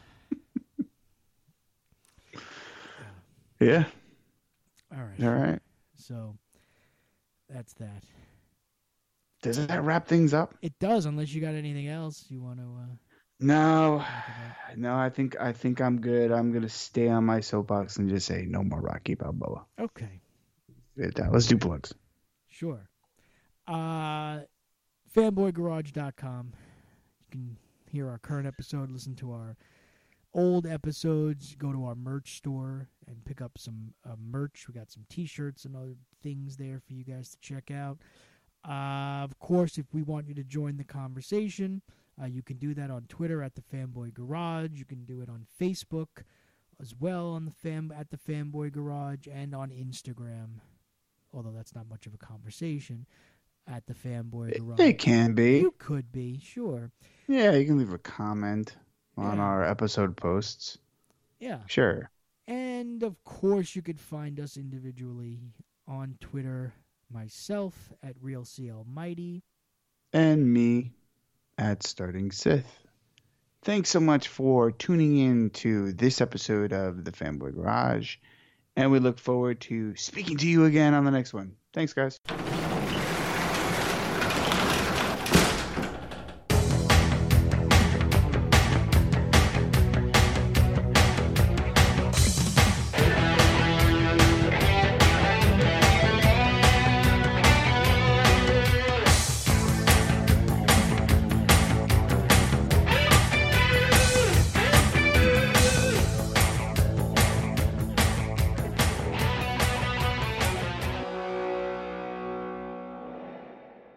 Speaker 2: Yeah.
Speaker 1: All right.
Speaker 2: All right.
Speaker 1: So that's that.
Speaker 2: Does that wrap things up?
Speaker 1: It does, unless you got anything else you want to. Uh,
Speaker 2: No.
Speaker 1: talk about.
Speaker 2: No, I think I think I'm good. I'm gonna stay on my soapbox and just say no more Rocky Balboa.
Speaker 1: Okay.
Speaker 2: Let's do plugs.
Speaker 1: Sure. Uh, fanboy garage dot com. You can hear our current episode, listen to our old episodes, go to our merch store and pick up some uh, merch. We got some T-shirts and other things there for you guys to check out. Uh, of course, if we want you to join the conversation, uh, you can do that on Twitter at the Fanboy Garage. You can do it on Facebook as well on the fam at the Fanboy Garage and on Instagram. Although that's not much of a conversation at the Fanboy Garage.
Speaker 2: It can be.
Speaker 1: You could be, sure.
Speaker 2: Yeah, you can leave a comment on
Speaker 1: Yeah.
Speaker 2: our episode posts.
Speaker 1: Yeah.
Speaker 2: Sure.
Speaker 1: And, of course, you could find us individually on Twitter, myself at RealCAlmighty.
Speaker 2: And me at Starting Sith. Thanks so much for tuning in to this episode of the Fanboy Garage. And we look forward to speaking to you again on the next one. Thanks, guys.